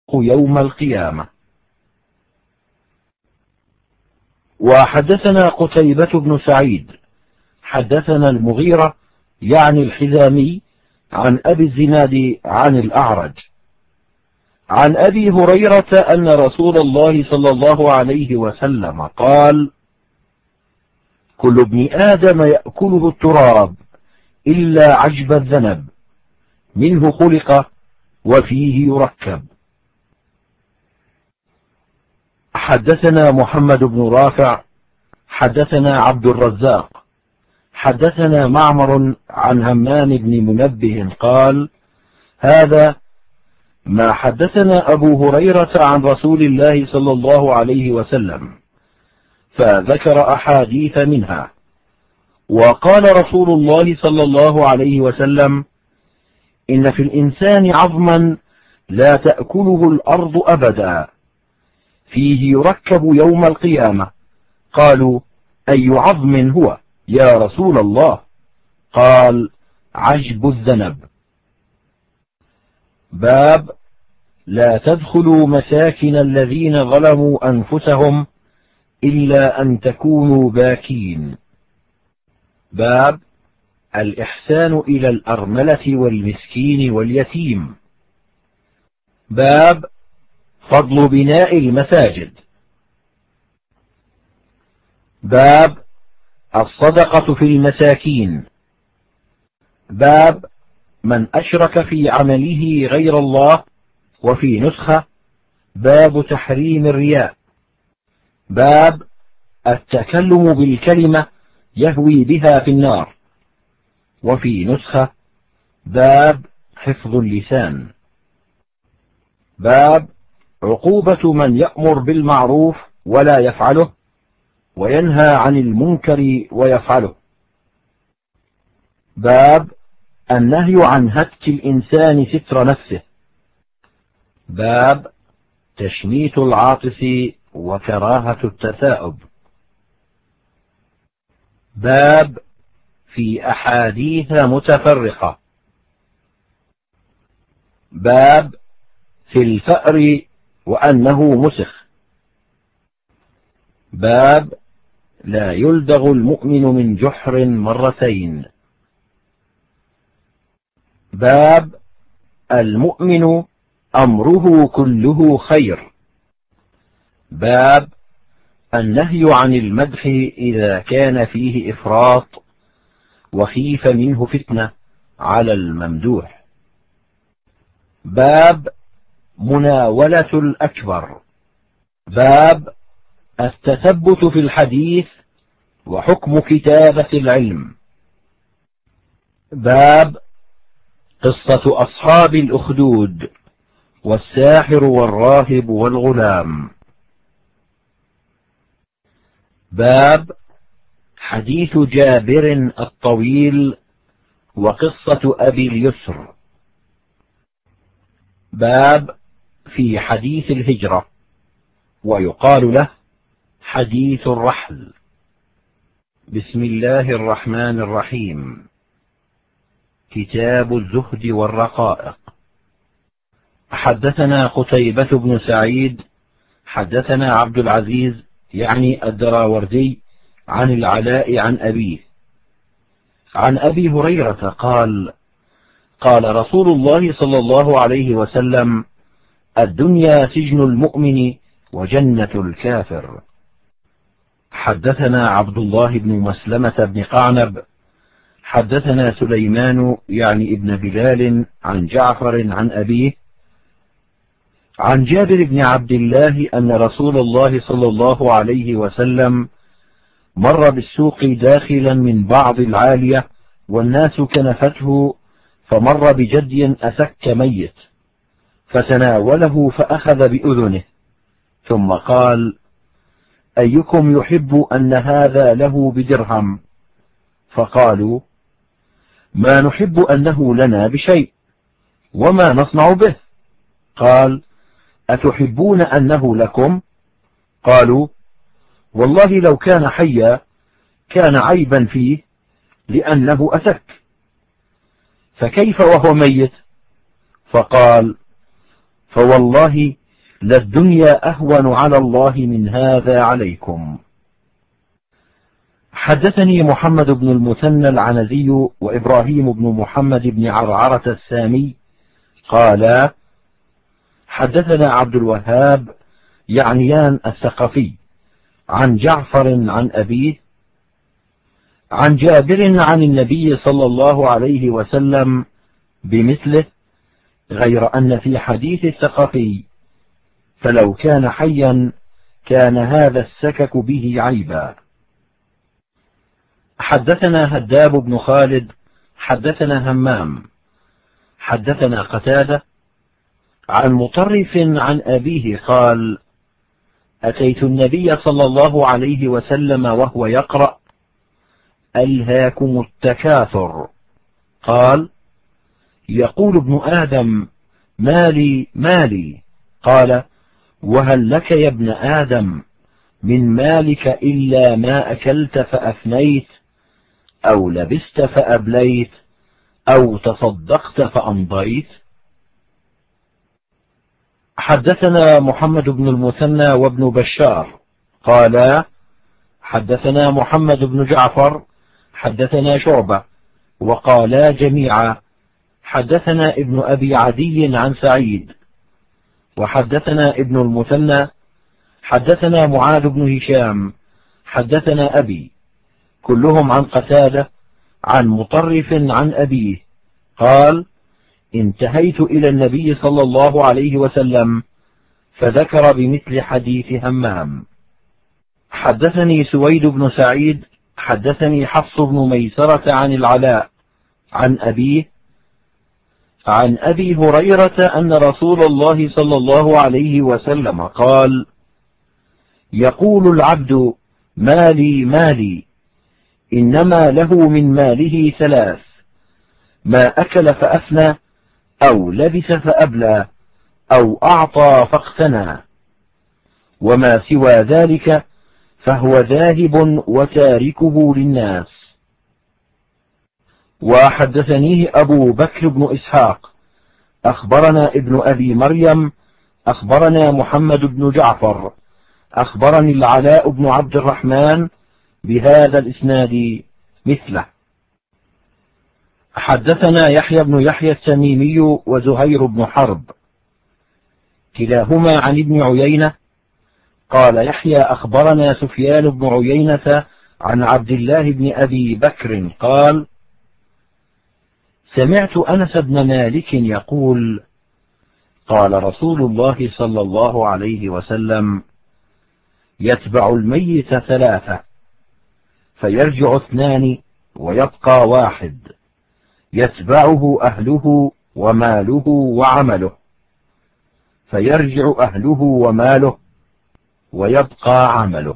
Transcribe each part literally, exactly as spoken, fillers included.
يوم القيامة. وحدثنا قتيبة بن سعيد حدثنا المغيرة يعني الحزامي عن أبي الزناد عن الأعرج عن أبي هريرة أن رسول الله صلى الله عليه وسلم قال: كل ابن آدم يأكله التراب إلا عجب الذنب، منه خلق وفيه يركب. حدثنا محمد بن رافع حدثنا عبد الرزاق حدثنا معمر عن همام بن منبه قال: هذا ما حدثنا أبو هريرة عن رسول الله صلى الله عليه وسلم، فذكر أحاديث منها. وقال رسول الله صلى الله عليه وسلم: إن في الإنسان عظما لا تأكله الأرض أبدا، فيه يركب يوم القيامة. قالوا: أي عظم هو يا رسول الله؟ قال: عجب الذنب. باب لا تدخلوا مساكن الذين ظلموا أنفسهم إلا أن تكونوا باكين. باب الإحسان إلى الأرملة والمسكين واليتيم. باب فضل بناء المساجد. باب الصدقة في المساكين. باب من أشرك في عمله غير الله. وفي نسخة: باب تحريم الرياء. باب التكلم بالكلمة يهوي بها في النار. وفي نسخة: باب حفظ اللسان. باب عقوبة من يأمر بالمعروف ولا يفعله، وينهى عن المنكر ويفعله. باب النهي عن هتك الإنسان ستر نفسه. باب تشميت العاطس وكراهة التثاؤب. باب في أحاديث متفرقة. باب في الفأر وأنه مسخ. باب لا يلدغ المؤمن من جحر مرتين. باب المؤمن أمره كله خير. باب النهي عن المدح إذا كان فيه إفراط وخيف منه فتنة على الممدوح. باب مناولة الأكبر. باب التثبت في الحديث وحكم كتابة العلم. باب قصة أصحاب الأخدود والساحر والراهب والغلام. باب حديث جابر الطويل وقصة أبي اليسر. باب في حديث الهجرة، ويقال له حديث الرحل. بسم الله الرحمن الرحيم. كتاب الزهد والرقائق. حدثنا قتيبة بن سعيد حدثنا عبد العزيز يعني الدراوردي عن العلاء عن أبيه عن أبي هريرة قال: قال رسول الله صلى الله عليه وسلم: الدنيا سجن المؤمن وجنة الكافر. حدثنا عبد الله بن مسلمة بن قعنب حدثنا سليمان يعني ابن بلال عن جعفر عن أبيه عن جابر بن عبد الله أن رسول الله صلى الله عليه وسلم مر بالسوق داخلا من بعض العالية والناس كنفته، فمر بجدي أسك ميت فتناوله فأخذ بأذنه، ثم قال: أيكم يحب أن هذا له بدرهم؟ فقالوا: ما نحب أنه لنا بشيء، وما نصنع به؟ قال: أتحبون أنه لكم؟ قالوا: والله لو كان حيا كان عيبا فيه لأنه أسك، فكيف وهو ميت؟ فقال: فوالله للدنيا أهون على الله من هذا عليكم. حدثني محمد بن المثنى العنزي وإبراهيم بن محمد بن عرعرة السامي قالا حدثنا عبد الوهاب يعنيان الثقفي عن جعفر عن أبيه عن جابر عن النبي صلى الله عليه وسلم بمثله، غير أن في حديث الثقفي فلو كان حيا كان هذا السكك به عيبا. حدثنا هداب بن خالد حدثنا همام حدثنا قتادة عن مطرف عن أبيه قال أتيت النبي صلى الله عليه وسلم وهو يقرأ ألهاكم التكاثر، قال يقول ابن آدم مالي مالي، قال وهل لك يا ابن آدم من مالك إلا ما أكلت فأفنيت أو لبست فأبليت أو تصدقت فأمضيت. حدثنا محمد بن المثنى وابن بشار قالا حدثنا محمد بن جعفر حدثنا شعبة وقالا جميعا حدثنا ابن أبي عدي عن سعيد وحدثنا ابن المثنى حدثنا معاذ بن هشام حدثنا أبي، كلهم عن قتادة عن مطرف عن أبيه قال انتهيت إلى النبي صلى الله عليه وسلم فذكر بمثل حديث همام. حدثني سويد بن سعيد حدثني حفص بن ميسرة عن العلاء عن أبيه عن أبي هريرة أن رسول الله صلى الله عليه وسلم قال يقول العبد مالي مالي، إنما له من ماله ثلاث: ما أكل فأفنى أو لبس فأبلى أو أعطى فاقتنى، وما سوى ذلك فهو ذاهب وتاركه للناس. وحدثنيه أبو بكر بن إسحاق أخبرنا ابن أبي مريم أخبرنا محمد بن جعفر أخبرني العلاء بن عبد الرحمن بهذا الإسناد مثله. حدثنا يحيى بن يحيى التميمي وزهير بن حرب كلاهما عن ابن عيينة قال يحيى أخبرنا سفيان بن عيينة عن عبد الله بن أبي بكر قال سمعت أنس بن مالك يقول قال رسول الله صلى الله عليه وسلم يتبع الميت ثلاثة فيرجع اثنان ويبقى واحد، يتبعه أهله وماله وعمله، فيرجع أهله وماله ويبقى عمله.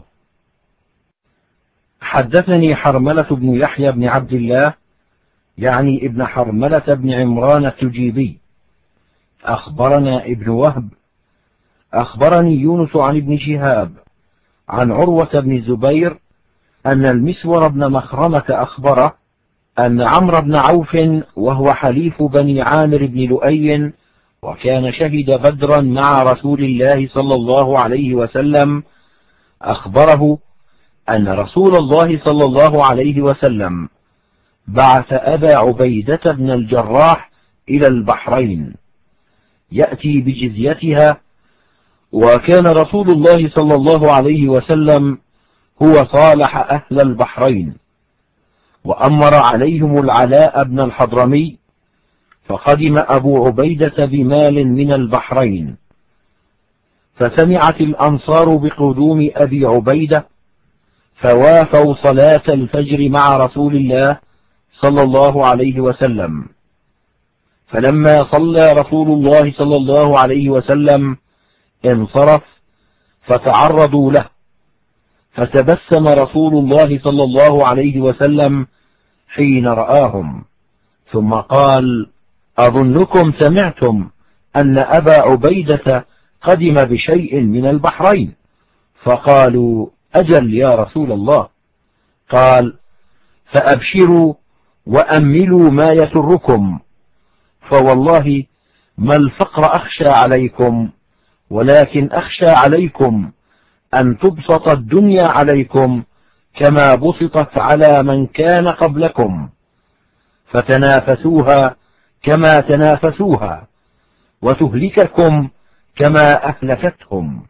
حدثني حرملة بن يحيى بن عبد الله يعني ابن حرملة بن عمران التجيبي أخبرنا ابن وهب أخبرني يونس عن ابن شهاب عن عروة بن الزبير أن المسور بن مخرمة أخبره أن عمرو بن عوف وهو حليف بني عامر بن لؤي وكان شهد بدرا مع رسول الله صلى الله عليه وسلم أخبره أن رسول الله صلى الله عليه وسلم بعث أبا عبيدة بن الجراح إلى البحرين يأتي بجزيتها، وكان رسول الله صلى الله عليه وسلم هو صالح أهل البحرين وأمر عليهم العلاء بن الحضرمي، فقدم أبو عبيدة بمال من البحرين، فسمعت الأنصار بقدوم أبي عبيدة فوافوا صلاة الفجر مع رسول الله صلى الله عليه وسلم، فلما صلى رسول الله صلى الله عليه وسلم انصرف فتعرضوا له، فتبسم رسول الله صلى الله عليه وسلم حين رآهم، ثم قال أظنكم سمعتم أن أبا عبيدة قدم بشيء من البحرين؟ فقالوا أجل يا رسول الله. قال فأبشروا وأملوا ما يسركم، فوالله ما الفقر أخشى عليكم، ولكن أخشى عليكم أن تبسط الدنيا عليكم كما بسطت على من كان قبلكم، فتنافسوها كما تنافسوها، وتهلككم كما أهلكتهم.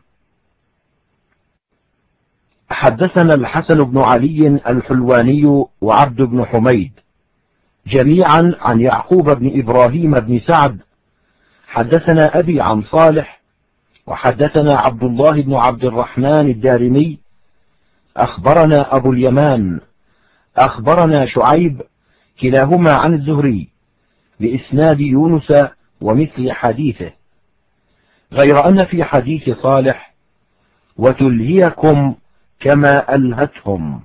حدثنا الحسن بن علي الحلواني وعبد بن حميد جميعا عن يعقوب بن إبراهيم بن سعد حدثنا أبي عن صالح، وحدثنا عبد الله بن عبد الرحمن الدارمي أخبرنا أبو اليمان أخبرنا شعيب كلاهما عن الزهري بإسناد يونس ومثل حديثه، غير أن في حديث صالح وتلهيكم كما ألهتهم.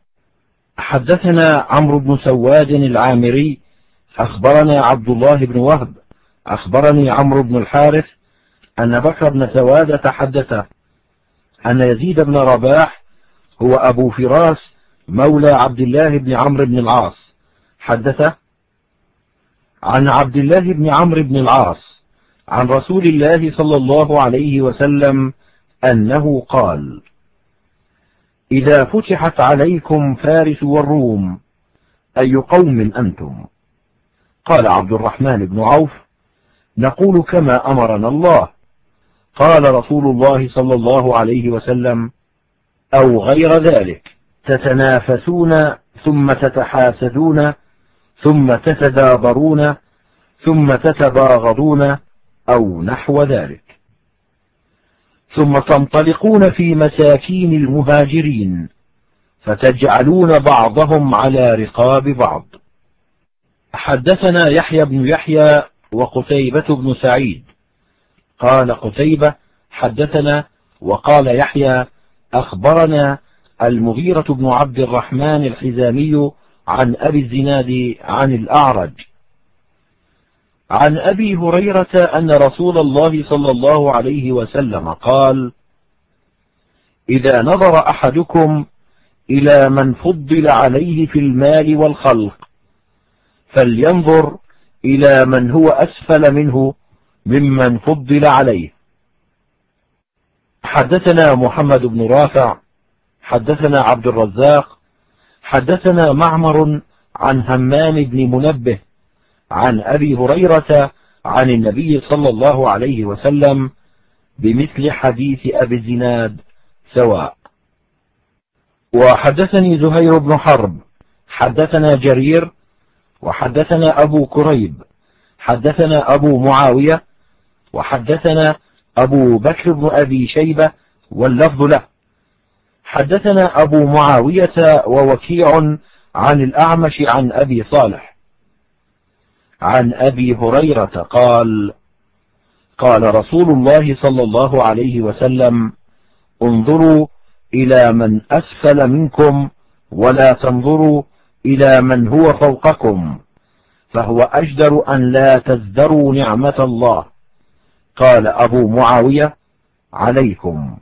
حدثنا عمرو بن سواد العامري أخبرنا عبد الله بن وهب أخبرني عمرو بن الحارث أن بكر بن سوادة حدثه أن يزيد بن رباح هو أبو فراس مولى عبد الله بن عمرو بن العاص حدثه عن عبد الله بن عمرو بن العاص عن رسول الله صلى الله عليه وسلم أنه قال: إذا فتحت عليكم فارس والروم أي قوم أنتم؟ قال عبد الرحمن بن عوف: نقول كما أمرنا الله. قال رسول الله صلى الله عليه وسلم: أو غير ذلك، تتنافسون ثم تتحاسدون ثم تتدابرون ثم تتباغضون أو نحو ذلك، ثم تنطلقون في مساكين المهاجرين فتجعلون بعضهم على رقاب بعض. حدثنا يحيى بن يحيى وقتيبة بن سعيد قال قتيبة حدثنا، وقال يحيى أخبرنا المغيرة بن عبد الرحمن الحزامي عن أبي الزناد عن الأعرج عن أبي هريرة أن رسول الله صلى الله عليه وسلم قال: إذا نظر أحدكم إلى من فضل عليه في المال والخلق فلينظر إلى من هو أسفل منه ممن فضل عليه. حدثنا محمد بن رافع حدثنا عبد الرزاق حدثنا معمر عن همام بن منبه عن أبي هريرة عن النبي صلى الله عليه وسلم بمثل حديث أبي الزناد سواء. وحدثني زهير بن حرب حدثنا جرير وحدثنا أبو كريب حدثنا أبو معاوية وحدثنا أبو بكر بن أبي شيبة واللفظ له. حدثنا أبو معاوية ووكيع عن الأعمش عن أبي صالح عن أبي هريرة قال: قال رسول الله صلى الله عليه وسلم: انظروا إلى من أسفل منكم ولا تنظروا إلى من هو فوقكم، فهو أجدر أن لا تزدروا نعمة الله. قال أبو معاوية: عليكم.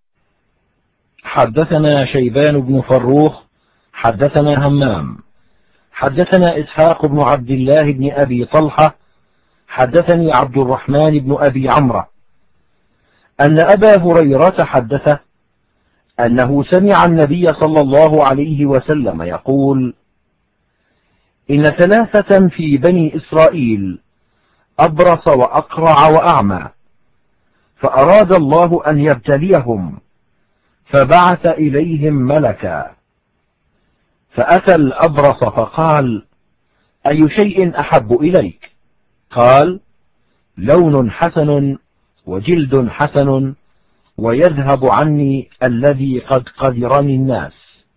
حدثنا شيبان بن فروخ حدثنا همام حدثنا إسحاق بن عبد الله بن أبي طلحة حدثني عبد الرحمن بن أبي عمرو أن أبا هريرة حدثه أنه سمع النبي صلى الله عليه وسلم يقول: إن ثلاثة في بني إسرائيل أبرص وأقرع وأعمى، فأراد الله أن يبتليهم فبعث إليهم ملكا، فأتى الأبرص فقال: أي شيء أحب إليك؟ قال: لون حسن وجلد حسن ويذهب عني الذي قد قدرني الناس.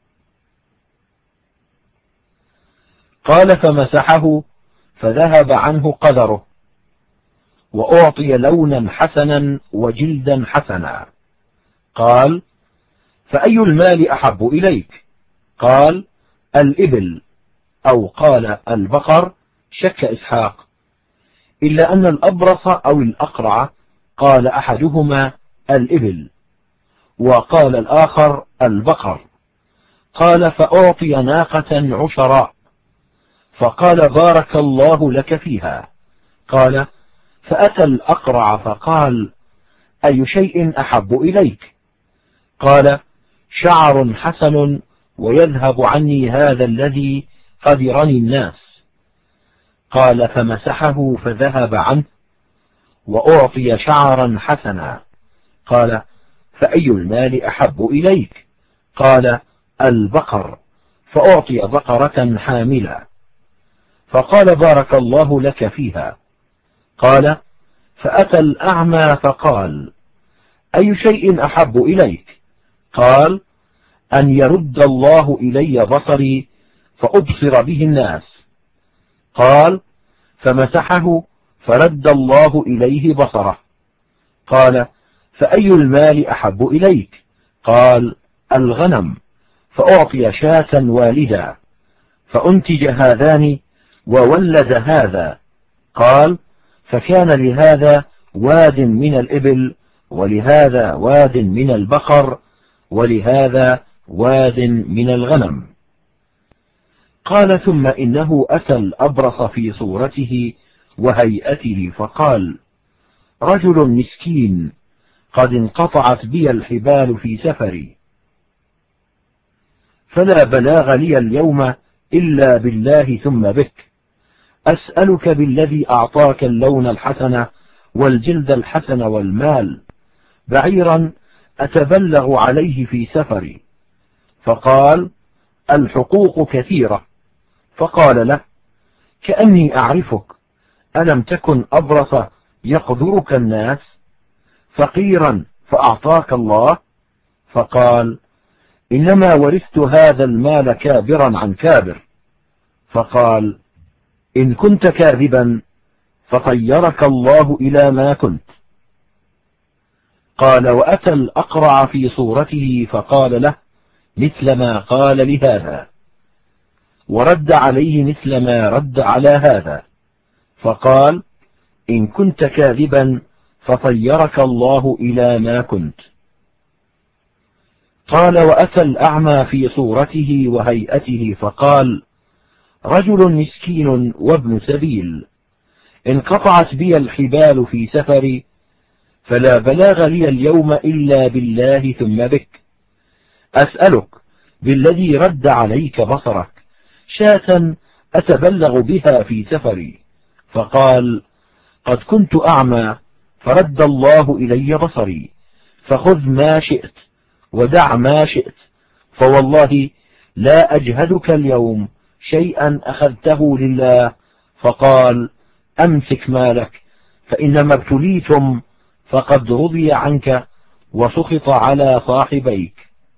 قال: فمسحه فذهب عنه قدره، وأعطي لونا حسنا وجلدا حسنا. قال: فأي المال أحب إليك؟ قال: الإبل، أو قال البقر، شك إسحاق، إلا أن الأبرص أو الأقرع قال أحدهما الإبل وقال الآخر البقر. قال: فأعطي ناقة عشراء، فقال: بارك الله لك فيها. قال: فأتى الأقرع فقال: أي شيء أحب إليك؟ قال: شعر حسن ويذهب عني هذا الذي قدرني الناس. قال: فمسحه فذهب عنه وأعطي شعرا حسنا. قال: فأي المال أحب إليك؟ قال: البقر، فأعطي بقرة حاملة. فقال: بارك الله لك فيها. قال: فأتى الأعمى فقال: أي شيء أحب إليك؟ قال: أن يرد الله إلي بصري فأبصر به الناس. قال: فمسحه فرد الله إليه بصره. قال: فأي المال أحب إليك؟ قال: الغنم، فأعطي شاة والدا، فأنتج هذان وولد هذا. قال: فكان لهذا واد من الإبل، ولهذا واد من البقر، ولهذا واد من الغنم. قال: ثم إنه أتى الأبرص في صورته وهيئته فقال: رجل مسكين قد انقطعت بي الحبال في سفري، فلا بلاغ لي اليوم إلا بالله ثم بك، أسألك بالذي أعطاك اللون الحسن والجلد الحسن والمال بعيرا أتبلغ عليه في سفري. فقال: الحقوق كثيرة. فقال له: كأني أعرفك، ألم تكن أبرص يقدرك الناس، فقيرا فأعطاك الله؟ فقال: إنما ورثت هذا المال كابرا عن كابر. فقال: إن كنت كاذبا فطيرك الله إلى ما كنت. قال: وأتى الأقرع في صورته فقال له مثل ما قال لهذا، ورد عليه مثل ما رد على هذا. فقال: إن كنت كاذبا فطيرك الله إلى ما كنت. قال: وأتى الأعمى في صورته وهيئته فقال: رجل مسكين وابن سبيل انقطعت بي الحبال في سفري، فلا بلاغ لي اليوم إلا بالله ثم بك، أسألك بالذي رد عليك بصرك شاة أتبلغ بها في سفري. فقال: قد كنت أعمى فرد الله إلي بصري، فخذ ما شئت ودع ما شئت، فوالله لا أجهدك اليوم شيئا أخذته لله. فقال: أمسك مالك، فإنما ابتليتم فقد رضي عنك وسخط على صاحبيك.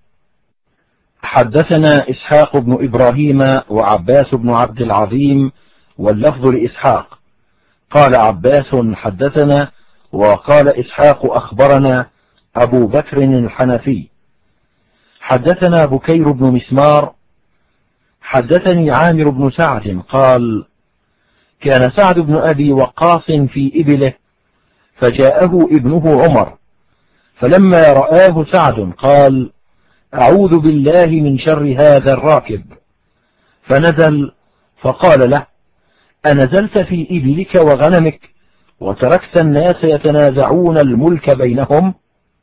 حدثنا إسحاق بن إبراهيم وعباس بن عبد العظيم، واللفظ لإسحاق. قال عباس: حدثنا، وقال إسحاق: أخبرنا أبو بكر الحنفي. حدثنا بكير بن مسمار حدثني عامر بن سعد قال: كان سعد بن أبي وقاص في إبله، فجاءه ابنه عمر، فلما رآه سعد قال: أعوذ بالله من شر هذا الراكب. فنزل فقال له: أنزلت في إبلك وغنمك وتركت الناس يتنازعون الملك بينهم؟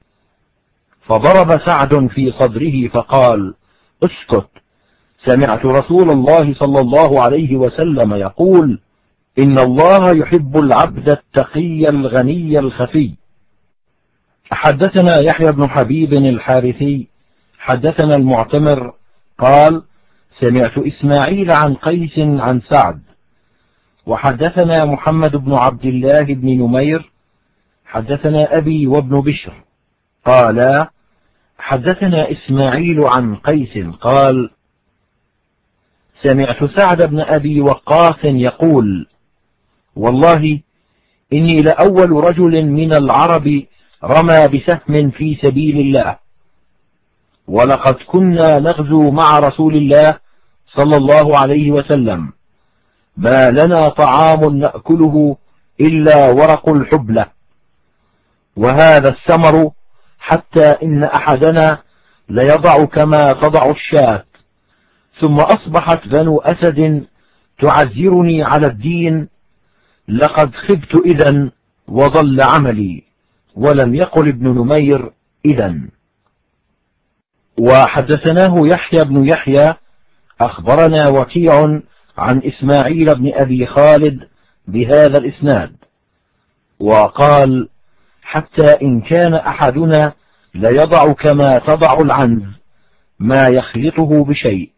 فضرب سعد في صدره فقال: اسكت، سمعت رسول الله صلى الله عليه وسلم يقول: إن الله يحب العبد التقي الغني الخفي. حدثنا يحيى بن حبيب الحارثي حدثنا المعتمر قال: سمعت إسماعيل عن قيس عن سعد. وحدثنا محمد بن عبد الله بن نمير حدثنا أبي وابن بشر قال: حدثنا إسماعيل عن قيس قال: سمعت سعد بن أبي وقاص يقول: والله إني لأول رجل من العرب رمى بسهم في سبيل الله، ولقد كنا نغزو مع رسول الله صلى الله عليه وسلم، ما لنا طعام نأكله إلا ورق الحبلة، وهذا الثمر، حتى إن أحدنا ليضع كما تضع الشاة. ثم أصبحت بنو أسد تعذرني على الدين، لقد خبت إذن وضل عملي. ولم يقل ابن نمير إذن. وحدثناه يحيى بن يحيى أخبرنا وكيع عن إسماعيل بن أبي خالد بهذا الإسناد، وقال: حتى إن كان أحدنا ليضع كما تضع العنز ما يخلطه بشيء.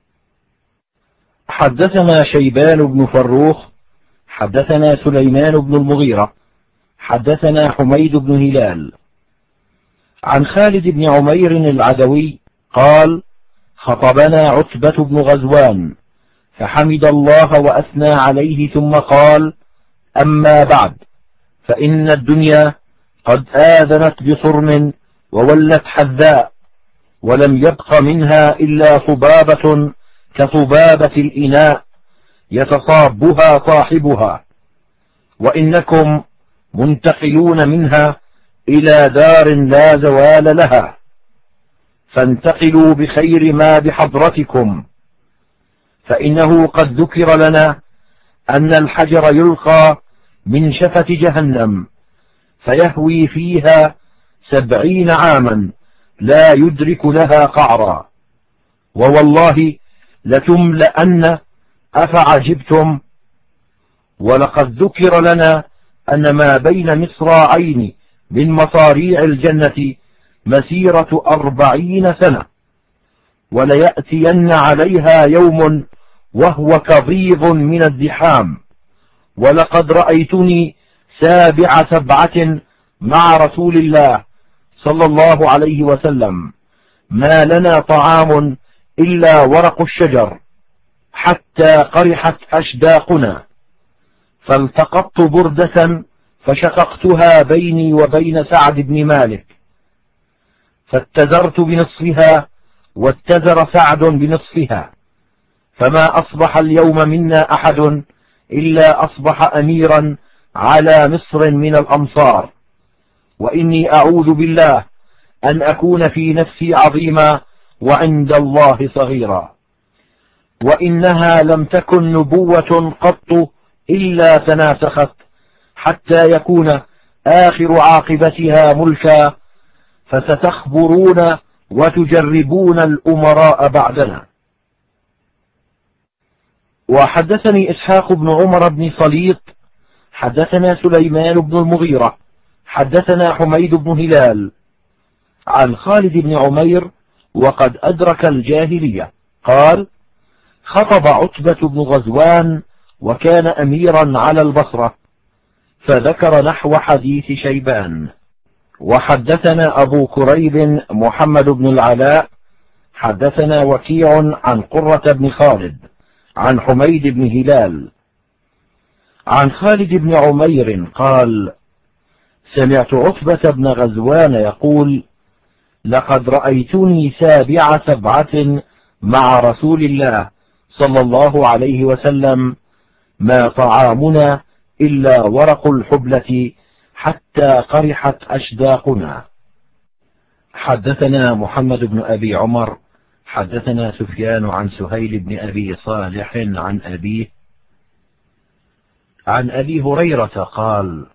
حدثنا شيبان بن فروخ حدثنا سليمان بن المغيرة حدثنا حميد بن هلال عن خالد بن عمير العدوي قال: خطبنا عتبة بن غزوان فحمد الله وأثنى عليه ثم قال: أما بعد، فإن الدنيا قد آذنت بصرم وولت حذاء، ولم يبق منها إلا صبابة كصبابة الإناء يتصابها صاحبها، وإنكم منتقلون منها إلى دار لا زوال لها، فانتقلوا بخير ما بحضرتكم، فإنه قد ذكر لنا أن الحجر يلقى من شفة جهنم فيهوي فيها سبعين عاما لا يدرك لها قعرا، ووالله لتملأن أفعجبتم. ولقد ذكر لنا أن ما بين مصراعين من مصاريع الجنة مسيرة أربعين سنة، وليأتين عليها يوم وهو كضيض من الزحام. ولقد رأيتني سابع سبعة مع رسول الله صلى الله عليه وسلم، ما لنا طعام إلا ورق الشجر حتى قرحت أشداقنا، فالتقطت بردة فشققتها بيني وبين سعد بن مالك، فاتزرت بنصفها واتزر سعد بنصفها، فما أصبح اليوم منا أحد إلا أصبح أميرا على مصر من الأمصار، وإني أعوذ بالله أن أكون في نفسي عظيما وعند الله صغيرا. وإنها لم تكن نبوة قط إلا تناسخت حتى يكون آخر عاقبتها ملكا، فستخبرون وتجربون الأمراء بعدنا. وحدثني إسحاق بن عمر بن صليط حدثنا سليمان بن المغيرة حدثنا حميد بن هلال عن خالد بن عمير وقد أدرك الجاهلية قال: خطب عتبة بن غزوان وكان أميرا على البصرة، فذكر نحو حديث شيبان. وحدثنا أبو كريب محمد بن العلاء حدثنا وكيع عن قرة بن خالد عن حميد بن هلال عن خالد بن عمير قال: سمعت عتبة بن غزوان يقول: لقد رأيتني سابع سبعة مع رسول الله صلى الله عليه وسلم، ما طعامنا إلا ورق الحبلة حتى قرحت أشداقنا. حدثنا محمد بن أبي عمر حدثنا سفيان عن سهيل بن أبي صالح عن أبيه عن أبي هريرة قال: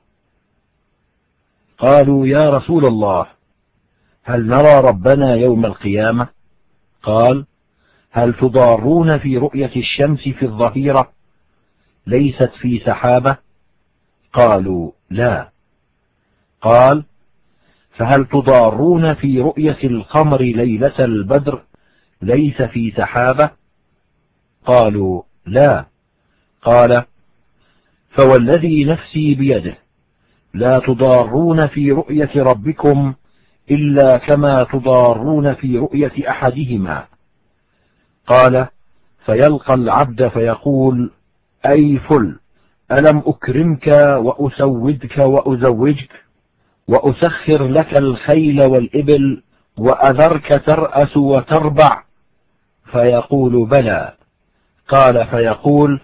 قالوا يا رسول الله، هل نرى ربنا يوم القيامة؟ قال: هل تضارون في رؤية الشمس في الظهيرة ليست في سحابة؟ قالوا لا. قال: فهل تضارون في رؤية القمر ليلة البدر ليس في سحابة؟ قالوا لا. قال: فوالذي نفسي بيده لا تضارون في رؤية ربكم إلا كما تضارون في رؤية أحدهما. قال: فيلقى العبد فيقول: أي فل، ألم أكرمك وأسودك وأزوجك وأسخر لك الخيل والإبل وأذرك ترأس وتربع؟ فيقول: بلى. قال: فيقول: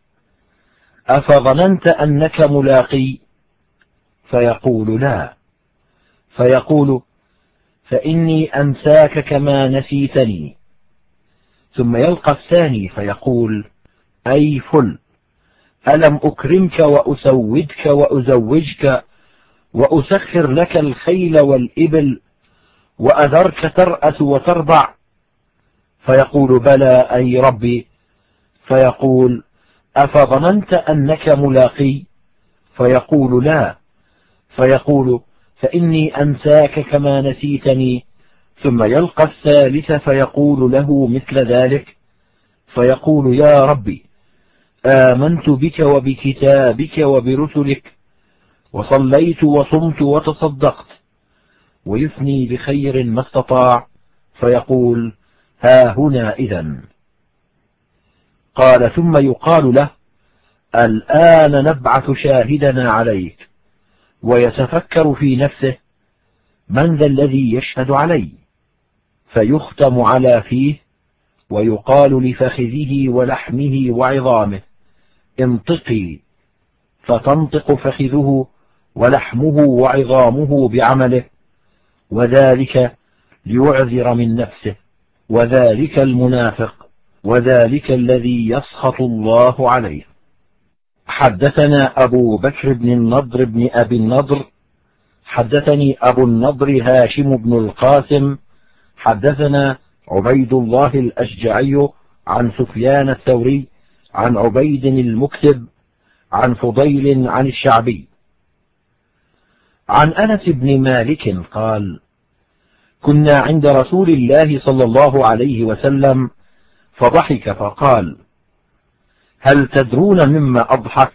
أفظننت أنك ملاقي؟ فيقول: لا. فيقول: فإني أنساك كما نسيتني. ثم يلقى الثاني فيقول: أي فل، ألم أكرمك وأسودك وأزوجك وأسخر لك الخيل والإبل وأذرك ترأس وتربع؟ فيقول بلى أي ربي. فيقول أفظننت أنك ملاقي؟ فيقول لا. فيقول فإني أنساك كما نسيتني. ثم يلقى الثالث فيقول له مثل ذلك، فيقول يا ربي آمنت بك وبكتابك وبرسلك، وصليت وصمت وتصدقت، ويثني بخير ما استطاع. فيقول ها هنا إذن. قال ثم يقال له الآن نبعث شاهدنا عليك. ويتفكر في نفسه من ذا الذي يشهد علي؟ فيختم على فيه، ويقال لفخذه ولحمه وعظامه انطقي، فتنطق فخذه ولحمه وعظامه بعمله، وذلك ليعذر من نفسه، وذلك المنافق، وذلك الذي يسخط الله عليه. حدثنا أبو بكر بن النضر بن أبي النضر حدثني أبو النضر هاشم بن القاسم حدثنا عبيد الله الأشجعي عن سفيان الثوري عن عبيد المكتب عن فضيل عن الشعبي عن أنس بن مالك قال كنا عند رسول الله صلى الله عليه وسلم فضحك فقال هل تدرون مما أضحك؟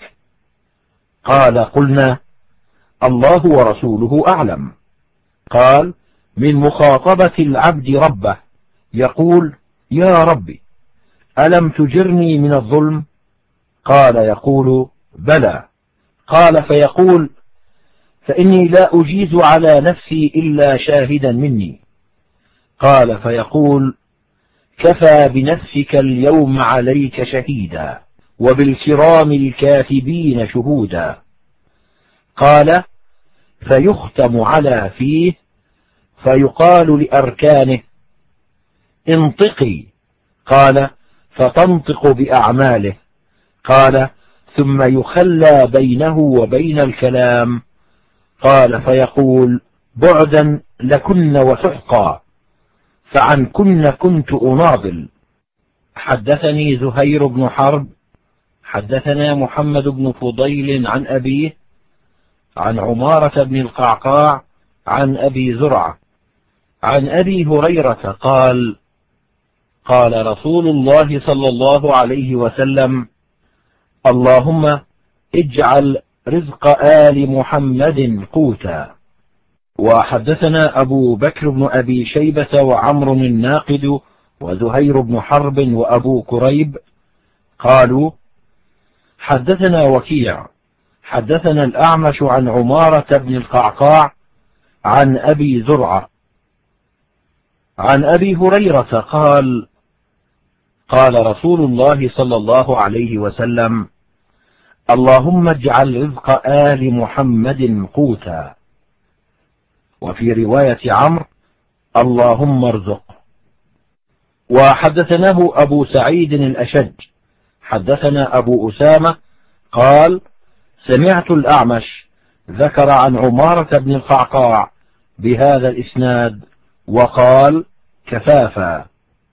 قال قلنا الله ورسوله أعلم. قال من مخاطبة العبد ربه يقول يا ربي ألم تجرني من الظلم؟ قال يقول بلى. قال فيقول فإني لا أجيز على نفسي إلا شاهدا مني. قال فيقول كفى بنفسك اليوم عليك شهيدا وبالكرام الكاتبين شهودا. قال فيختم على فيه، فيقال لأركانه انطقي. قال فتنطق بأعماله. قال ثم يخلى بينه وبين الكلام. قال فيقول بعدا لكن وسحقا، فعنكن كنت أناضل. حدثني زهير بن حرب حدثنا محمد بن فضيل عن أبيه عن عمارة بن القعقاع عن أبي زرعة عن أبي هريرة قال قال رسول الله صلى الله عليه وسلم اللهم اجعل رزق آل محمد قوتا. وحدثنا أبو بكر بن أبي شيبة وعمر الناقد وزهير بن حرب وأبو كريب قالوا حدثنا وكيع حدثنا الأعمش عن عمارة بن القعقاع عن أبي زرعة عن أبي هريرة قال قال رسول الله صلى الله عليه وسلم اللهم اجعل رزق آل محمد قوتا. وفي رواية عمرو اللهم ارزق. وحدثناه أبو سعيد الأشج حدثنا أبو أسامة قال سمعت الأعمش ذكر عن عمارة بن القعقاع بهذا الإسناد وقال كفافا.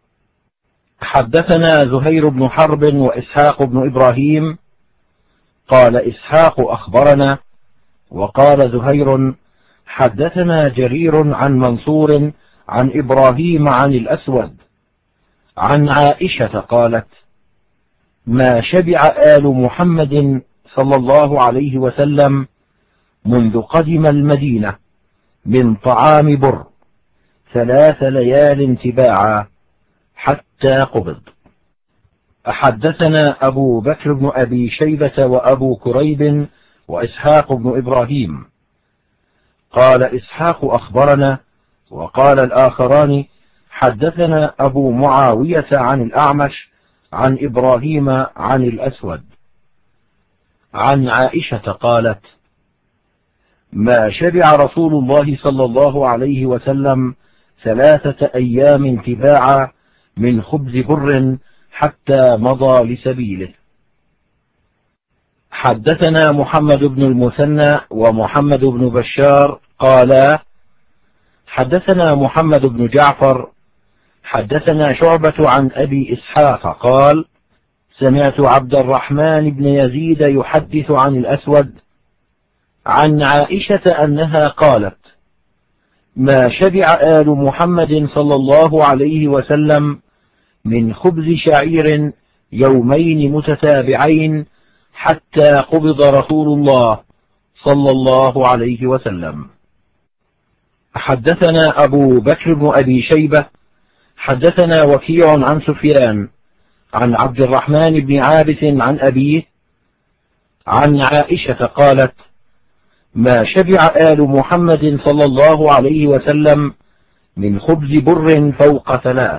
حدثنا زهير بن حرب وإسحاق بن إبراهيم قال إسحاق أخبرنا وقال زهير حدثنا جرير عن منصور عن إبراهيم عن الأسود عن عائشة قالت ما شبع آل محمد صلى الله عليه وسلم منذ قدم المدينة من طعام بر ثلاث ليال تباعا حتى قبض. حدثنا أبو بكر بن أبي شيبة وأبو كريب وإسحاق بن إبراهيم قال إسحاق أخبرنا وقال الآخران حدثنا أبو معاوية عن الأعمش عن إبراهيم عن الأسود عن عائشة قالت ما شبع رسول الله صلى الله عليه وسلم ثلاثة أيام تباعا من خبز بر حتى مضى لسبيله. حدثنا محمد بن المثنى ومحمد بن بشار قالا حدثنا محمد بن جعفر حدثنا شعبة عن أبي إسحاق قال سمعت عبد الرحمن بن يزيد يحدث عن الأسود عن عائشة أنها قالت ما شبع آل محمد صلى الله عليه وسلم من خبز شعير يومين متتابعين حتى قبض رسول الله صلى الله عليه وسلم. حدثنا أبو بكر بن أبي شيبة حدثنا وكيع عن سفيان عن عبد الرحمن بن عابس عن أبيه عن عائشة قالت ما شبع آل محمد صلى الله عليه وسلم من خبز بر فوق ثلاث.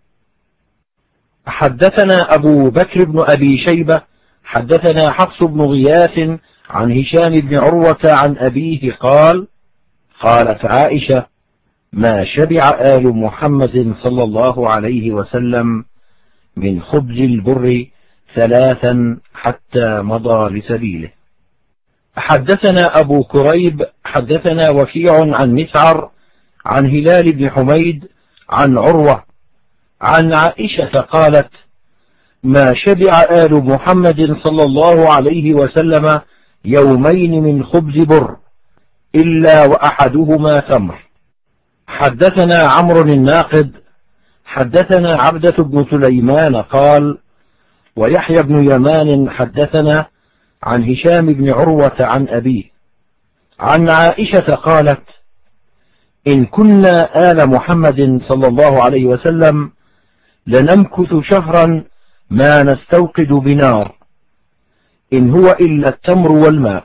حدثنا أبو بكر بن أبي شيبة حدثنا حفص بن غياث عن هشام بن عروة عن أبيه قال قالت عائشة ما شبع آل محمد صلى الله عليه وسلم من خبز البر ثلاثا حتى مضى لسبيله. حدثنا أبو كريب حدثنا وكيع عن مسعر عن هلال بن حميد عن عروة عن عائشة قالت ما شبع آل محمد صلى الله عليه وسلم يومين من خبز بر إلا وأحدهما تمر. حدثنا عمرو الناقد حدثنا عبدة بن سليمان قال ويحيى بن يمان حدثنا عن هشام بن عروة عن أبيه عن عائشة قالت إن كنا آل محمد صلى الله عليه وسلم لنمكث شهرا ما نستوقد بنار إن هو إلا التمر والماء.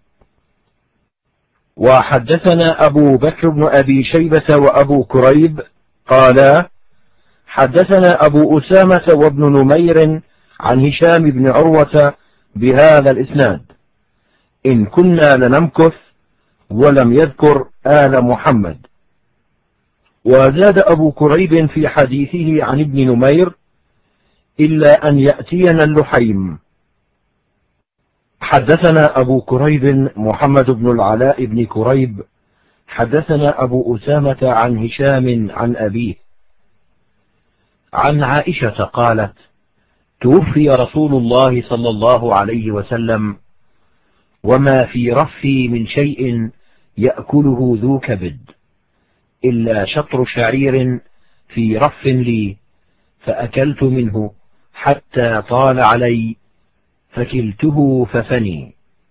وحدثنا أبو بكر بن أبي شيبة وأبو كريب قالا حدثنا أبو أسامة وابن نمير عن هشام بن عروة بهذا الإسناد إن كنا لنمكث ولم يذكر آل محمد. وزاد أبو كريب في حديثه عن ابن نمير إلا أن يأتينا اللحيم. حدثنا أبو كريب محمد بن العلاء بن كريب حدثنا أبو أسامة عن هشام عن أبيه عن عائشة قالت توفي رسول الله صلى الله عليه وسلم وما في رفي من شيء يأكله ذو كبد إلا شطر شعير في رف لي فأكلت منه حتى طال علي فكلته ففني.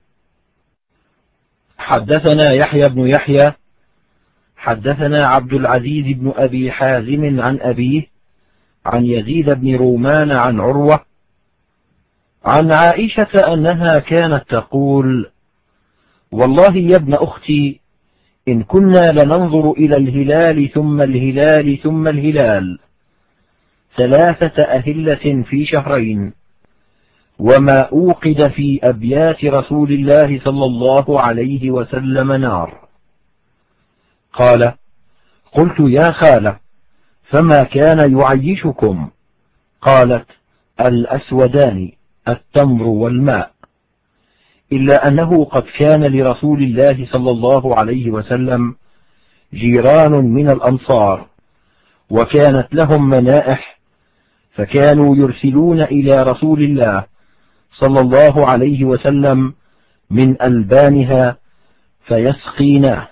حدثنا يحيى بن يحيى حدثنا عبد العزيز بن أبي حازم عن أبيه عن يزيد بن رومان عن عروة عن عائشة أنها كانت تقول والله يا ابن أختي إن كنا لننظر إلى الهلال ثم الهلال ثم الهلال ثلاثة أهلة في شهرين وما أوقد في أبيات رسول الله صلى الله عليه وسلم نار. قال قلت يا خالة فما كان يعيشكم؟ قالت الأسودان التمر والماء إلا أنه قد كان لرسول الله صلى الله عليه وسلم جيران من الأنصار وكانت لهم منائح فكانوا يرسلون إلى رسول الله صلى الله عليه وسلم من ألبانها فيسقيناه.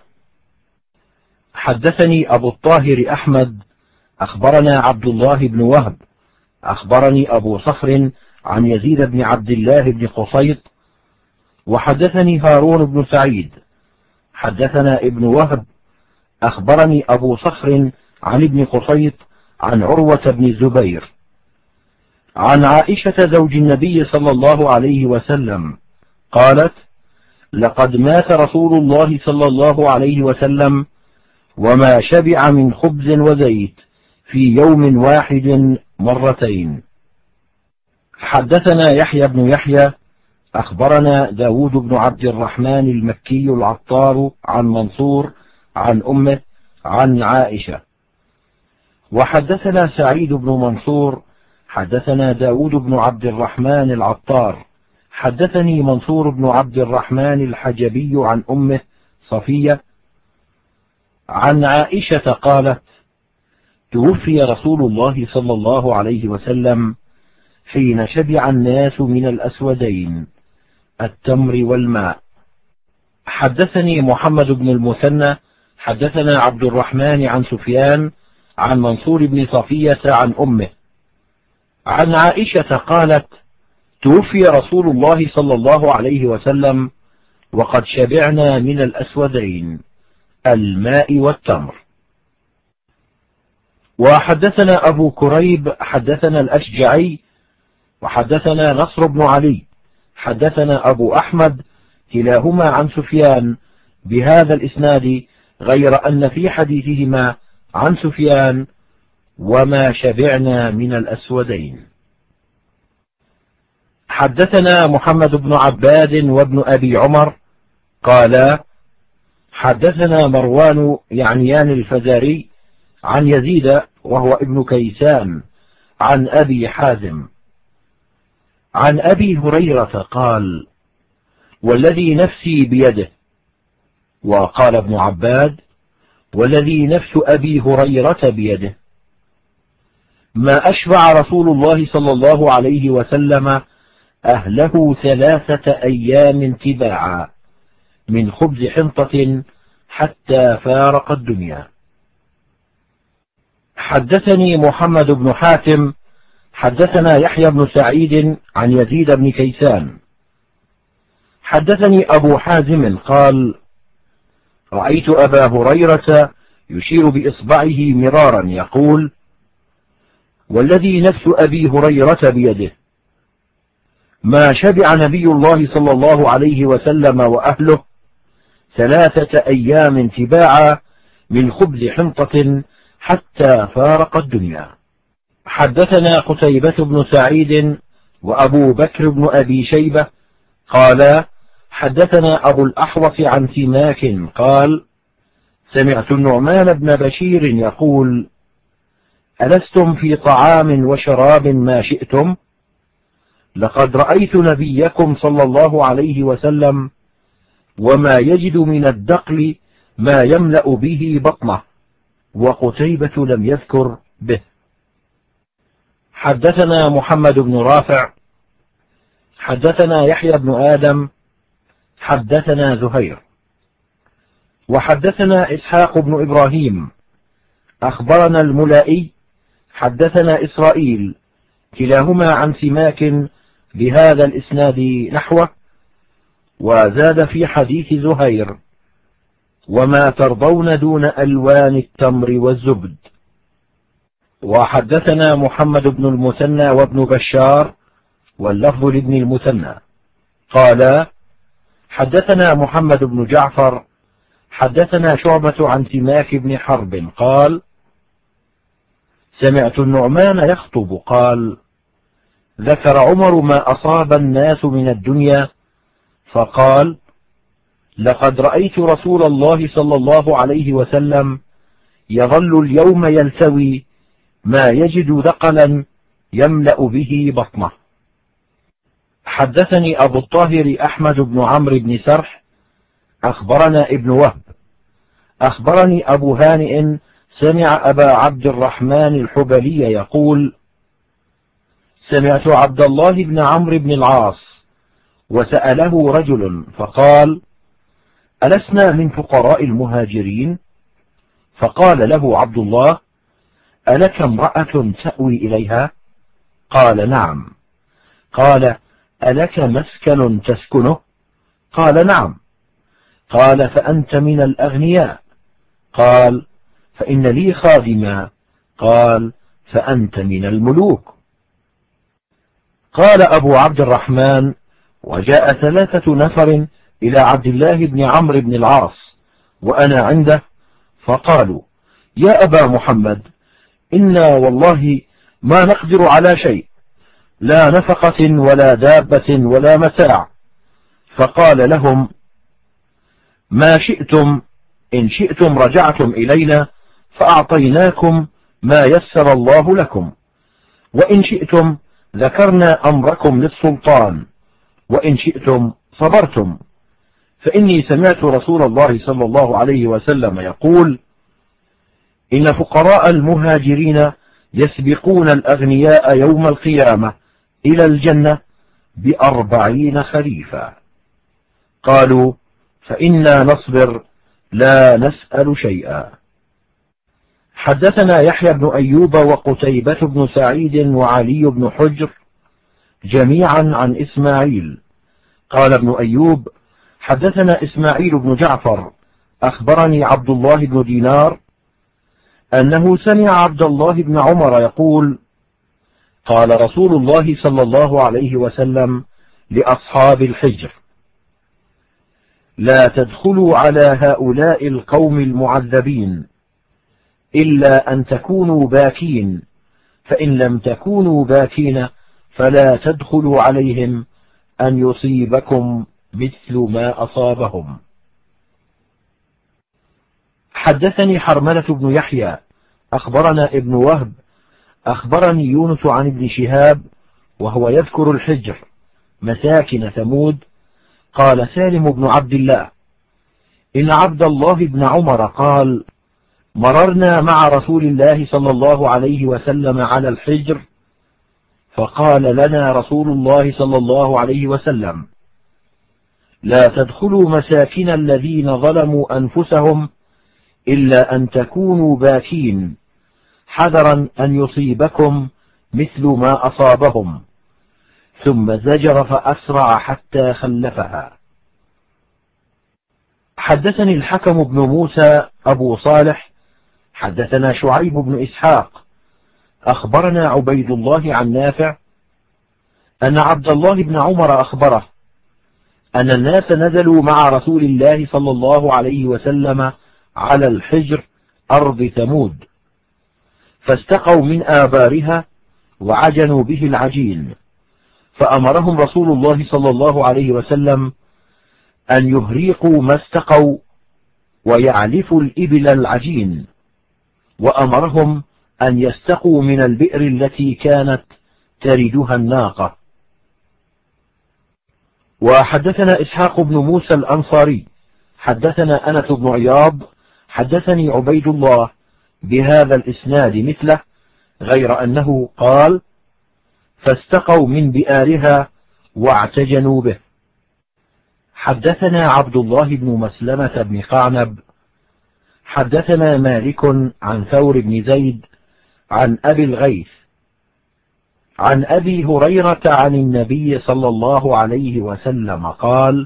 حدثني أبو الطاهر أحمد أخبرنا عبد الله بن وهب أخبرني أبو صخر عن يزيد بن عبد الله بن قصيط وحدثني هارون بن سعيد حدثنا ابن وهب أخبرني أبو صخر عن ابن قصيط عن عروة بن الزبير عن عائشة زوج النبي صلى الله عليه وسلم قالت لقد مات رسول الله صلى الله عليه وسلم وما شبع من خبز وزيت في يوم واحد مرتين. حدثنا يحيى بن يحيى أخبرنا داود بن عبد الرحمن المكي العطار عن منصور عن أمه عن عائشة. وحدثنا سعيد بن منصور حدثنا داود بن عبد الرحمن العطار حدثني منصور بن عبد الرحمن الحجبي عن أمه صفية عن عائشة قالت: توفي رسول الله صلى الله عليه وسلم حين شبع الناس من الأسودين التمر والماء. حدثني محمد بن المثنى حدثنا عبد الرحمن عن سفيان عن منصور بن صفية عن أمه عن عائشة قالت: توفي رسول الله صلى الله عليه وسلم وقد شبعنا من الأسودين الماء والتمر. وحدثنا أبو كريب حدثنا الأشجعي وحدثنا نصر بن علي حدثنا أبو أحمد كلاهما عن سفيان بهذا الإسناد، غير أن في حديثهما عن سفيان: وما شبعنا من الأسودين. حدثنا محمد بن عباد وابن أبي عمر قالا: حدثنا مروان يعنيان الفزاري عن يزيد وهو ابن كيسان عن أبي حازم عن أبي هريرة قال: والذي نفسي بيده. وقال ابن عباد: والذي نفس أبي هريرة بيده، ما أشبع رسول الله صلى الله عليه وسلم أهله ثلاثة أيام تباعا من خبز حنطة حتى فارق الدنيا. حدثني محمد بن حاتم حدثنا يحيى بن سعيد عن يزيد بن كيسان حدثني أبو حازم قال: رأيت أبا هريرة يشير بإصبعه مرارا يقول: والذي نفس أبي هريرة بيده، ما شبع نبي الله صلى الله عليه وسلم وأهله ثلاثة أيام تباعا من خبز حنطة حتى فارق الدنيا. حدثنا قتيبة بن سعيد وأبو بكر بن أبي شيبة قالا: حدثنا أبو الأحوص عن سماك قال: سمعت النعمان بن بشير يقول: ألستم في طعام وشراب ما شئتم؟ لقد رأيت نبيكم صلى الله عليه وسلم وما يجد من الدقل ما يملأ به بطنه. وقتيبة لم يذكر به. حدثنا محمد بن رافع حدثنا يحيى بن آدم حدثنا زهير وحدثنا إسحاق بن إبراهيم أخبرنا الملائي حدثنا إسرائيل كلاهما عن سماك بهذا الإسناد نحوه، وزاد في حديث زهير: وما ترضون دون ألوان التمر والزبد. وحدثنا محمد بن المثنى وابن بشار واللفظ لابن المثنى قال: حدثنا محمد بن جعفر حدثنا شعبة عن سماك بن حرب قال: سمعت النعمان يخطب قال: ذكر عمر ما أصاب الناس من الدنيا فقال: لقد رأيت رسول الله صلى الله عليه وسلم يظل اليوم يلتوي ما يجد دقلا يملأ به بطنه. حدثني أبو الطاهر أحمد بن عمرو بن سرح أخبرنا ابن وهب أخبرني أبو هانئ سمع أبا عبد الرحمن الحبلي يقول: سمعت عبد الله بن عمرو بن العاص وسأله رجل فقال: ألسنا من فقراء المهاجرين؟ فقال له عبد الله: ألك امرأة تأوي إليها؟ قال: نعم. قال: ألك مسكن تسكنه؟ قال: نعم. قال: فأنت من الأغنياء؟ قال: فإن لي خادما؟ قال: فأنت من الملوك. قال أبو عبد الرحمن: وجاء ثلاثة نفر إلى عبد الله بن عمرو بن العاص وأنا عنده، فقالوا: يا أبا محمد، إنا والله ما نقدر على شيء، لا نفقة ولا دابة ولا متاع. فقال لهم: ما شئتم، إن شئتم رجعتم إلينا فأعطيناكم ما يسر الله لكم، وإن شئتم ذكرنا أمركم للسلطان وإن شئتم صبرتم، فإني سمعت رسول الله صلى الله عليه وسلم يقول: إن فقراء المهاجرين يسبقون الأغنياء يوم القيامة إلى الجنة بأربعين خريفا. قالوا: فإنا نصبر لا نسأل شيئا. حدثنا يحيى بن أيوب وقتيبة بن سعيد وعلي بن حجر جميعا عن إسماعيل. قال ابن أيوب: حدثنا إسماعيل بن جعفر أخبرني عبد الله بن دينار أنه سمع عبد الله بن عمر يقول: قال رسول الله صلى الله عليه وسلم لأصحاب الحجر: لا تدخلوا على هؤلاء القوم المعذبين إلا أن تكونوا باكين، فإن لم تكونوا باكين فلا تدخلوا عليهم أن يصيبكم مثل ما أصابهم. حدثني حرملة بن يحيى أخبرنا ابن وهب أخبرني يونس عن ابن شهاب وهو يذكر الحجر مساكن ثمود. قال سالم بن عبد الله: إن عبد الله بن عمر قال: مررنا مع رسول الله صلى الله عليه وسلم على الحجر، فقال لنا رسول الله صلى الله عليه وسلم: لا تدخلوا مساكن الذين ظلموا أنفسهم إلا أن تكونوا باكين، حذرا أن يصيبكم مثل ما أصابهم، ثم زجر فأسرع حتى خلفها. حدثني الحكم بن موسى أبو صالح حدثنا شعيب بن إسحاق أخبرنا عبيد الله عن نافع أن عبد الله بن عمر أخبره أن الناس نزلوا مع رسول الله صلى الله عليه وسلم على الحجر أرض ثمود، فاستقوا من آبارها وعجنوا به العجين، فأمرهم رسول الله صلى الله عليه وسلم أن يهريقوا ما استقوا ويعلفوا الإبل العجين، وأمرهم أن يستقوا من البئر التي كانت تردها الناقة. وحدثنا إسحاق بن موسى الأنصاري حدثنا أنس بن عياض حدثني عبيد الله بهذا الإسناد مثله، غير أنه قال: فاستقوا من بئارها واعتجنوا به. حدثنا عبد الله بن مسلمة بن قعنب حدثنا مالك عن ثور بن زيد عن أبي الغيث عن أبي هريرة عن النبي صلى الله عليه وسلم قال: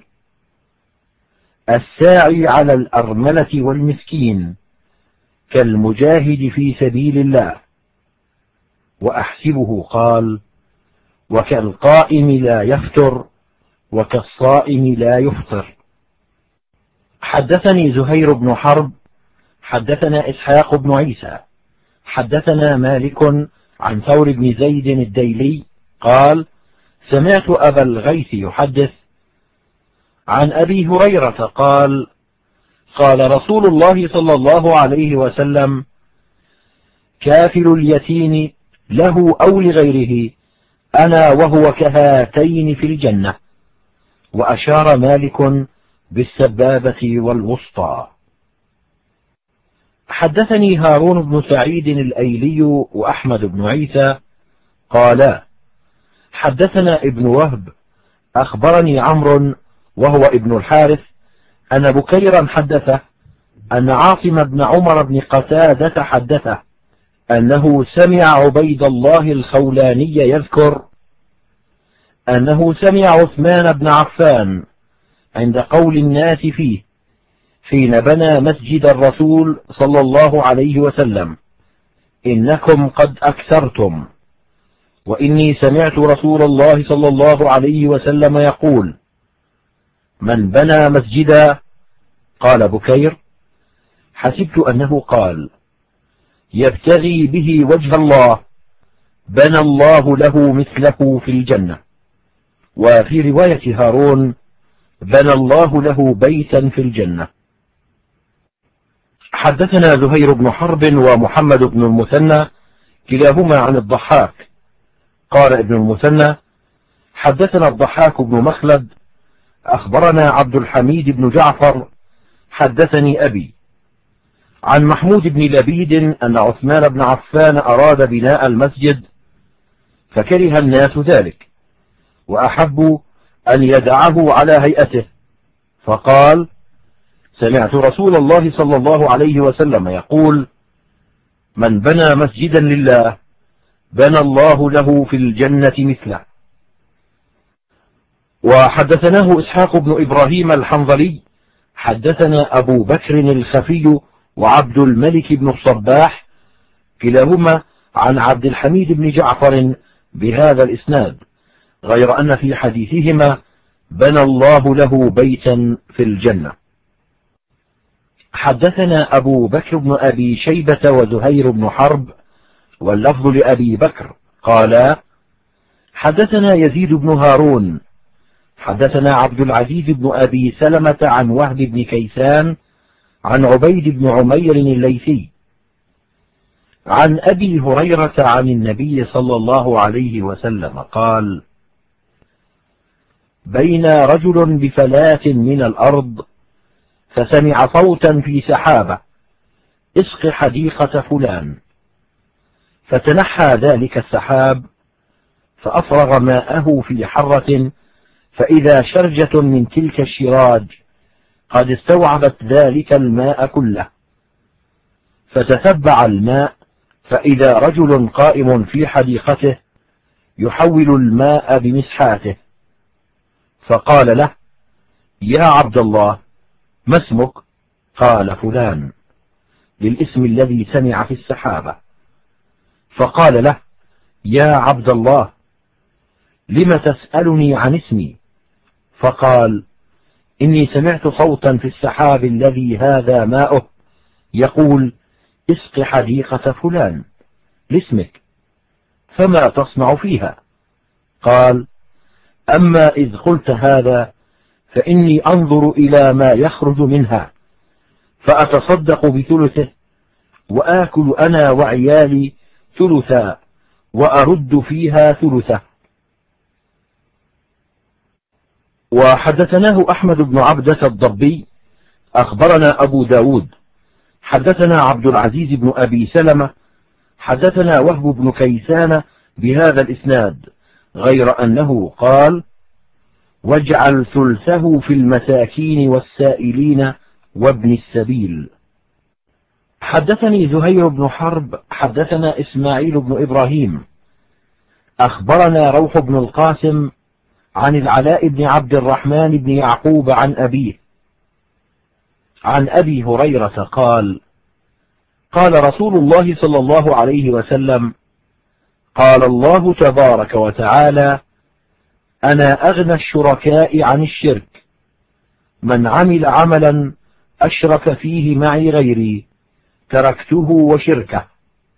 الساعي على الأرملة والمسكين كالمجاهد في سبيل الله. وأحسبه قال: وكالقائم لا يفتر وكالصائم لا يفطر. حدثني زهير بن حرب حدثنا إسحاق بن عيسى حدثنا مالك عن ثور بن زيد الديلي قال: سمعت أبا الغيث يحدث عن أبي هريرة قال: قال رسول الله صلى الله عليه وسلم: كافل اليتيم له أو لغيره أنا وهو كهاتين في الجنة. وأشار مالك بالسبابة والوسطى. حدثني هارون بن سعيد الأيلي وأحمد بن عيسى قالا: حدثنا ابن وهب أخبرني عمرو وهو ابن الحارث أن بكيرا حدثه أن عاصم بن عمر بن قتادة حدثه أنه سمع عبيد الله الخولاني يذكر أنه سمع عثمان بن عفان عند قول الناس فيه حين بنى مسجد الرسول صلى الله عليه وسلم: إنكم قد أكثرتم، وإني سمعت رسول الله صلى الله عليه وسلم يقول: من بنى مسجدا. قال بكير: حسبت أنه قال: يبتغي به وجه الله بنى الله له مثله في الجنة. وفي رواية هارون: بنى الله له بيتا في الجنة. حدثنا زهير بن حرب ومحمد بن المثنى كلاهما عن الضحاك قال ابن المثنى: حدثنا الضحاك بن مخلد أخبرنا عبد الحميد بن جعفر حدثني أبي عن محمود بن لبيد أن عثمان بن عفان أراد بناء المسجد فكره الناس ذلك وأحبوا أن يدعه على هيئته، فقال: سمعت رسول الله صلى الله عليه وسلم يقول: من بنى مسجدا لله بنى الله له في الجنة مثله. وحدثناه إسحاق بن إبراهيم الحنظلي حدثنا أبو بكر الخفي وعبد الملك بن الصباح كلاهما عن عبد الحميد بن جعفر بهذا الإسناد، غير أن في حديثهما بنى الله له بيتا في الجنة. حدثنا أبو بكر بن أبي شيبة وزهير بن حرب واللفظ لأبي بكر قالا: حدثنا يزيد بن هارون حدثنا عبد العزيز بن أبي سلمة عن وهب بن كيسان عن عبيد بن عمير الليثي عن أبي هريرة عن النبي صلى الله عليه وسلم قال: بين رجل بفلاة من الأرض فسمع صوتا في سحابة: اسق حديقة فلان، فتنحى ذلك السحاب فأفرغ ماءه في حرة، فإذا شرجة من تلك الشراج قد استوعبت ذلك الماء كله، فتتبع الماء فإذا رجل قائم في حديقته يحول الماء بمسحاته، فقال له: يا عبد الله، ما اسمك؟ قال: فلان، للاسم الذي سمع في السحابة. فقال له: يا عبد الله، لم تسألني عن اسمي؟ فقال: إني سمعت صوتا في السحاب الذي هذا ماؤه يقول: اسق حديقة فلان لاسمك، فما تصنع فيها؟ قال: أما إذ قلت هذا فإني أنظر إلى ما يخرج منها فأتصدق بثلثه، وآكل أنا وعيالي ثلثا، وأرد فيها ثلثه. وحدثناه أحمد بن عبدة الضبي أخبرنا أبو داود حدثنا عبد العزيز بن أبي سلمة حدثنا وهب بن كيسان بهذا الإسناد، غير أنه قال: واجعل ثلثه في المساكين والسائلين وابن السبيل. حدثني زهير بن حرب حدثنا إسماعيل بن إبراهيم أخبرنا روح بن القاسم عن العلاء بن عبد الرحمن بن يعقوب عن أبيه عن أبي هريرة قال: قال رسول الله صلى الله عليه وسلم: قال الله تبارك وتعالى: أنا أغنى الشركاء عن الشرك، من عمل عملا أشرك فيه معي غيري تركته وشركه.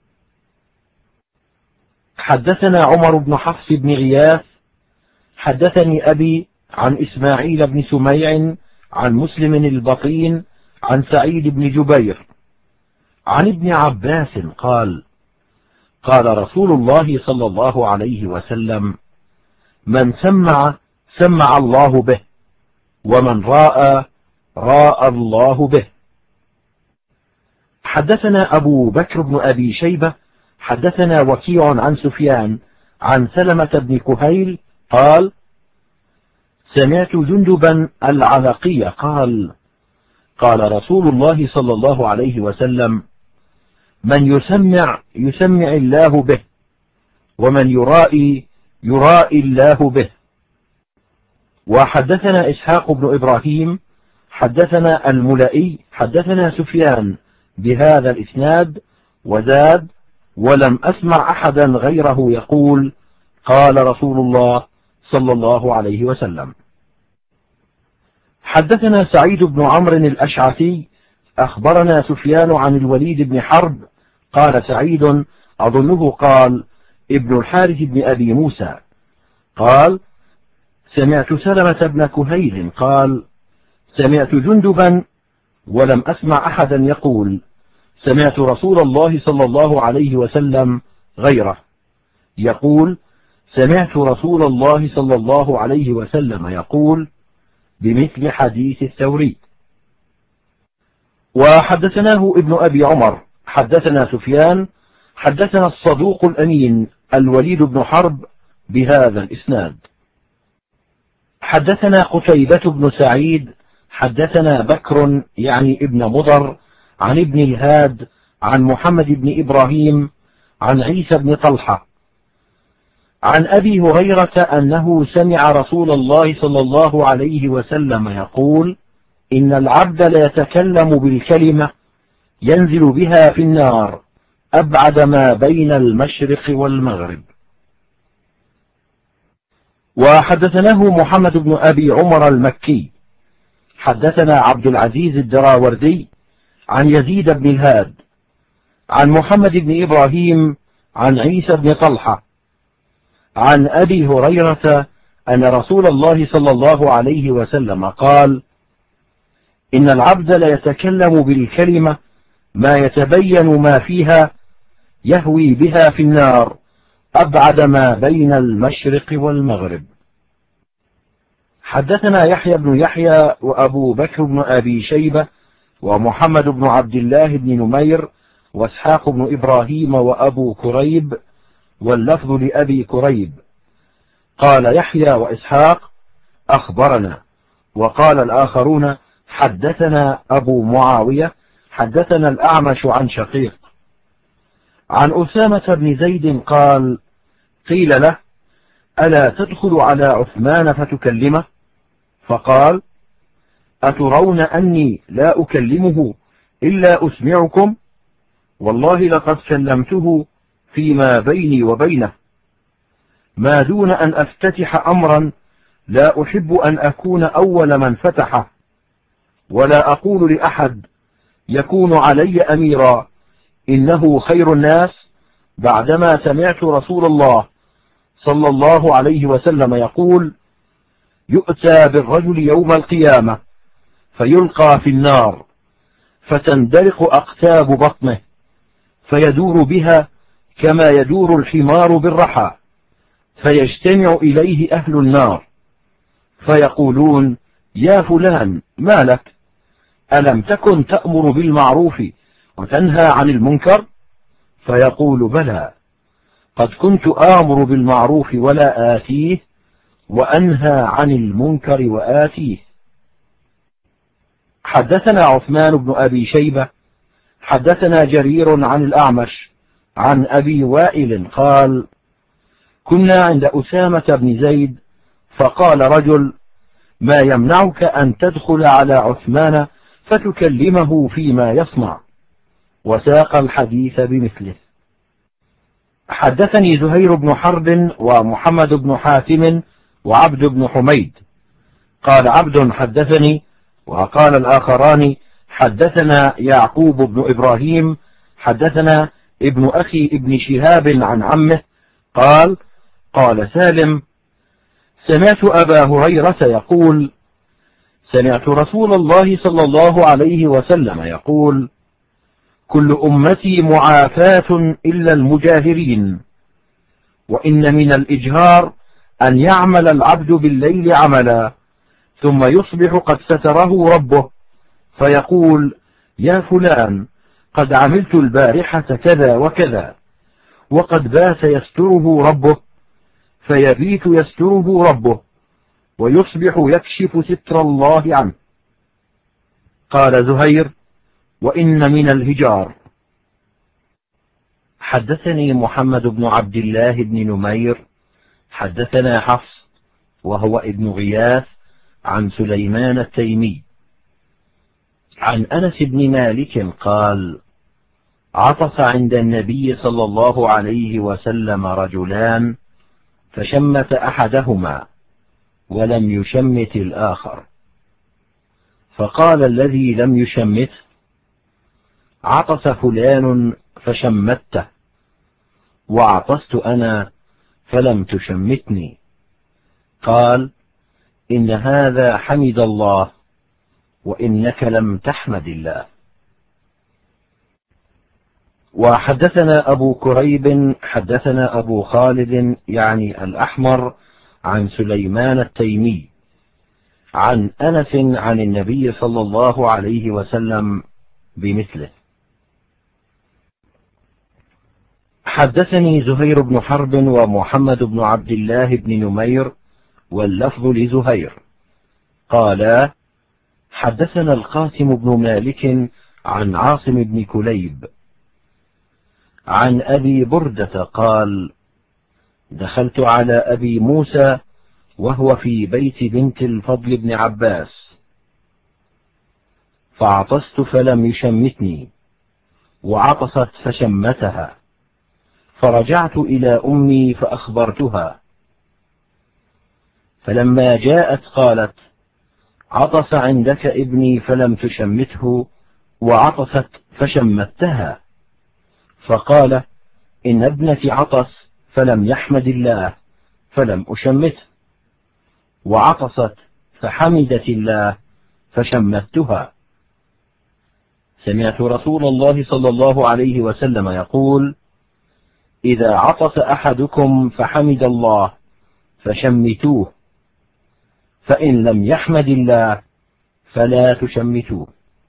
حدثنا عمر بن حفص بن غياث حدثني أبي عن إسماعيل بن سميع عن مسلم البطين عن سعيد بن جبير عن ابن عباس قال: قال رسول الله صلى الله عليه وسلم: من سمع سمع الله به، ومن راى راى الله به. حدثنا أبو بكر بن أبي شيبة حدثنا وكيع عن سفيان عن سلمة بن كهيل قال: سمعت جندبا العنقي قال: قال رسول الله صلى الله عليه وسلم: من يسمع يسمع الله به، ومن يرائي يرائي الله به. وحدثنا إسحاق بن إبراهيم حدثنا الملائي حدثنا سفيان بهذا الإسناد وزاد: ولم أسمع أحدا غيره يقول: قال رسول الله صلى الله عليه وسلم. حدثنا سعيد بن عمرو الأشعثي أخبرنا سفيان عن الوليد بن حرب قال سعيد أظنه قال ابن الحارث بن أبي موسى قال: سمعت سلمة بن كهيل قال: سمعت جندبا، ولم أسمع أحدا يقول: سمعت رسول الله صلى الله عليه وسلم غيره يقول: سمعت رسول الله صلى الله عليه وسلم يقول بمثل حديث الثوري. وحدثناه ابن أبي عمر حدثنا سفيان حدثنا الصدوق الأمين الوليد بن حرب بهذا الإسناد. حدثنا قتيبة بن سعيد حدثنا بكر يعني ابن مضر عن ابن الهاد عن محمد بن إبراهيم عن عيسى بن طلحة عن أبي هريرة أنه سمع رسول الله صلى الله عليه وسلم يقول إن العبد ليتكلم بالكلمة ينزل بها في النار أبعد ما بين المشرق والمغرب. وحدثناه محمد بن أبي عمر المكي حدثنا عبد العزيز الدراوردي عن يزيد بن الهاد عن محمد بن إبراهيم عن عيسى بن طلحة عن أبي هريرة أن رسول الله صلى الله عليه وسلم قال إن العبد ليتكلم بالكلمة ما يتبين ما فيها يهوي بها في النار أبعد ما بين المشرق والمغرب. حدثنا يحيى بن يحيى وأبو بكر بن أبي شيبة ومحمد بن عبد الله بن نمير واسحاق بن إبراهيم وأبو كريب واللفظ لأبي كريب. قال يحيى وإسحاق أخبرنا، وقال الآخرون حدثنا أبو معاوية حدثنا الأعمش عن شقيق عن أسامة بن زيد قال قيل له ألا تدخل على عثمان فتكلمه؟ فقال أترون أني لا أكلمه إلا أسمعكم؟ والله لقد كلمته فيما بيني وبينه، ما دون أن أفتتح أمرا لا أحب أن أكون أول من فتحه، ولا أقول لأحد يكون علي أميرا إنه خير الناس بعدما سمعت رسول الله صلى الله عليه وسلم يقول يؤتى بالرجل يوم القيامة فيلقى في النار فتندلق أقتاب بطنه فيدور بها كما يدور الحمار بالرحى، فيجتمع إليه أهل النار فيقولون يا فلان ما لك؟ ألم تكن تأمر بالمعروف وتنهى عن المنكر؟ فيقول بلى، قد كنت آمر بالمعروف ولا آتيه وأنهى عن المنكر وآتيه. حدثنا عثمان بن أبي شيبة حدثنا جرير عن الأعمش عن أبي وائل قال كنا عند أسامة بن زيد فقال رجل ما يمنعك أن تدخل على عثمان فتكلمه فيما يصنع، وساق الحديث بمثله. حدثني زهير بن حرب ومحمد بن حاتم وعبد بن حميد. قال عبد حدثني، وقال الآخران حدثنا يعقوب بن إبراهيم حدثنا ابن أخي ابن شهاب عن عمه قال قال سالم سمعت أبا هريرة يقول سمعت رسول الله صلى الله عليه وسلم يقول كل أمتي معافاة إلا المجاهرين، وإن من الإجهار أن يعمل العبد بالليل عملا ثم يصبح قد ستره ربه فيقول يا فلان قد عملت البارحة كذا وكذا، وقد بات يستره ربه فيبيت يستره ربه ويصبح يكشف ستر الله عنه. قال زهير وإن من الهجار. حدثني محمد بن عبد الله بن نمير حدثنا حفص وهو ابن غياث عن سليمان التيمي عن أنس بن مالك قال عطس عند النبي صلى الله عليه وسلم رجلان فشمت أحدهما ولم يشمت الآخر، فقال الذي لم يشمته عطس فلان فشمته، وعطست أنا فلم تشمتني. قال إن هذا حمد الله وإنك لم تحمد الله. وحدثنا أبو كريب حدثنا أبو خالد يعني الأحمر عن سليمان التيمي عن أنس عن النبي صلى الله عليه وسلم بمثله. حدثني زهير بن حرب ومحمد بن عبد الله بن نمير واللفظ لزهير قالا حدثنا القاسم بن مالك عن عاصم بن كليب عن أبي بردة قال دخلت على أبي موسى وهو في بيت بنت الفضل بن عباس فعطست فلم يشمتني وعطست فشمتها فرجعت إلى أمي فأخبرتها فلما جاءت قالت عطس عندك ابني فلم تشمته وعطست فشمتها فقال إن ابنتي عطس فلم يحمد الله فلم أشمته وعطست فحمدت الله فشمتها. سمعت رسول الله صلى الله عليه وسلم يقول إذا عطس أحدكم فحمد الله فشمتوه فإن لم يحمد الله فلا تشمتوه.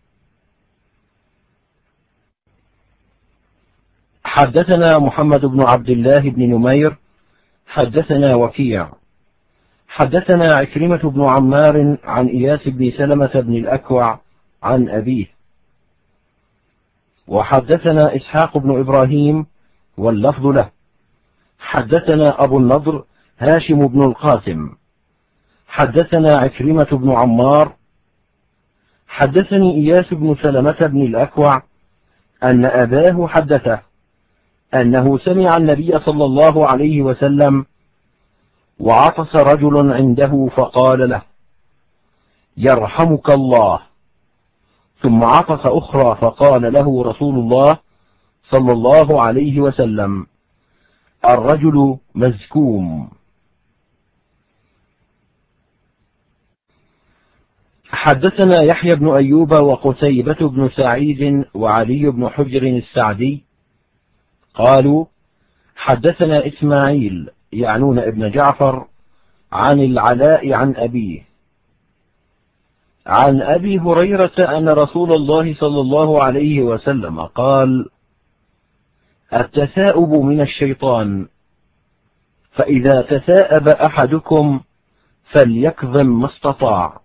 حدثنا محمد بن عبد الله بن نمير حدثنا وكيع حدثنا عكرمة بن عمار عن إياس بن سلمة بن الأكوع عن أبيه وحدثنا إسحاق بن إبراهيم واللفظ له حدثنا أبو النضر هاشم بن القاسم حدثنا عكرمة بن عمار حدثني إياس بن سلمة بن الأكوع أن أباه حدثه أنه سمع النبي صلى الله عليه وسلم وعطس رجل عنده فقال له يرحمك الله ثم عطس أخرى فقال له رسول الله صلى الله عليه وسلم الرجل مزكوم. حدثنا يحيى بن أيوب وقتيبة بن سعيد وعلي بن حجر السعدي قالوا حدثنا إسماعيل يعنون ابن جعفر عن العلاء عن أبيه عن أبي هريرة أن رسول الله صلى الله عليه وسلم قال التثاؤب من الشيطان فإذا تثاءب أحدكم فليكظم ما استطاع.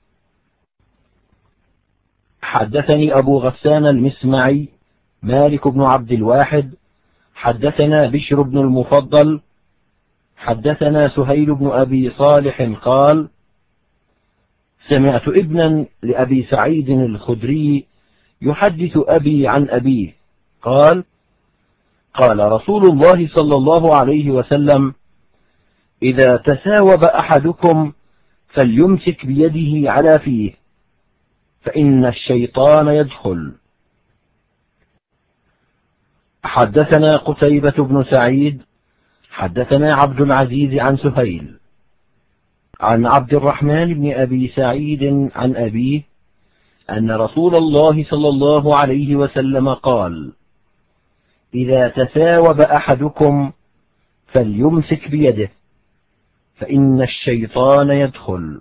حدثني أبو غسان المسمعي مالك بن عبد الواحد حدثنا بشر بن المفضل حدثنا سهيل بن أبي صالح قال سمعت ابنا لأبي سعيد الخدري يحدث أبي عن أبيه قال قال رسول الله صلى الله عليه وسلم إذا تثاوب أحدكم فليمسك بيده على فيه فإن الشيطان يدخل. حدثنا قتيبة بن سعيد حدثنا عبد العزيز عن سهيل عن عبد الرحمن بن أبي سعيد عن أبيه أن رسول الله صلى الله عليه وسلم قال إذا تثاوب أحدكم فليمسك بيده فإن الشيطان يدخل.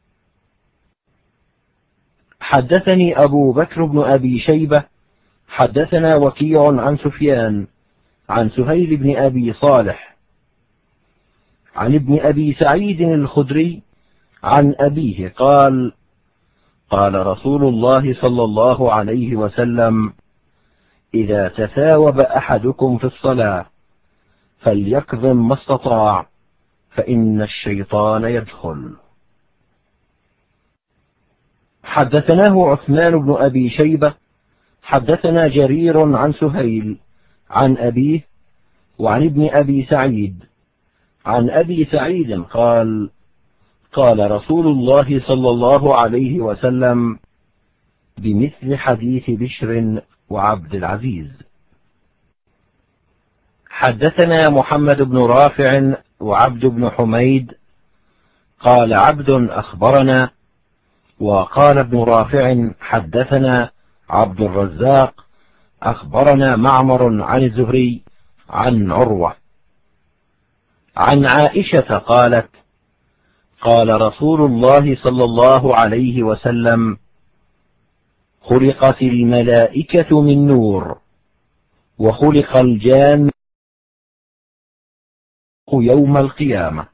حدثني أبو بكر بن أبي شيبة حدثنا وكيع عن سفيان عن سهيل بن أبي صالح عن ابن أبي سعيد الخدري عن أبيه قال قال رسول الله صلى الله عليه وسلم إذا تثاوب أحدكم في الصلاة فليكظم ما استطاع فإن الشيطان يدخل. حدثناه عثمان بن أبي شيبة حدثنا جرير عن سهيل عن أبيه وعن ابن أبي سعيد عن أبي سعيد قال قال رسول الله صلى الله عليه وسلم بمثل حديث بشر وعبد العزيز. حدثنا محمد بن رافع وعبد بن حميد قال عبد أخبرنا وقال ابن رافع حدثنا عبد الرزاق أخبرنا معمر عن الزهري عن عروة عن عائشة قالت: قال رسول الله صلى الله عليه وسلم: خلقت الملائكة من نور، وخلق الجان يوم القيامة.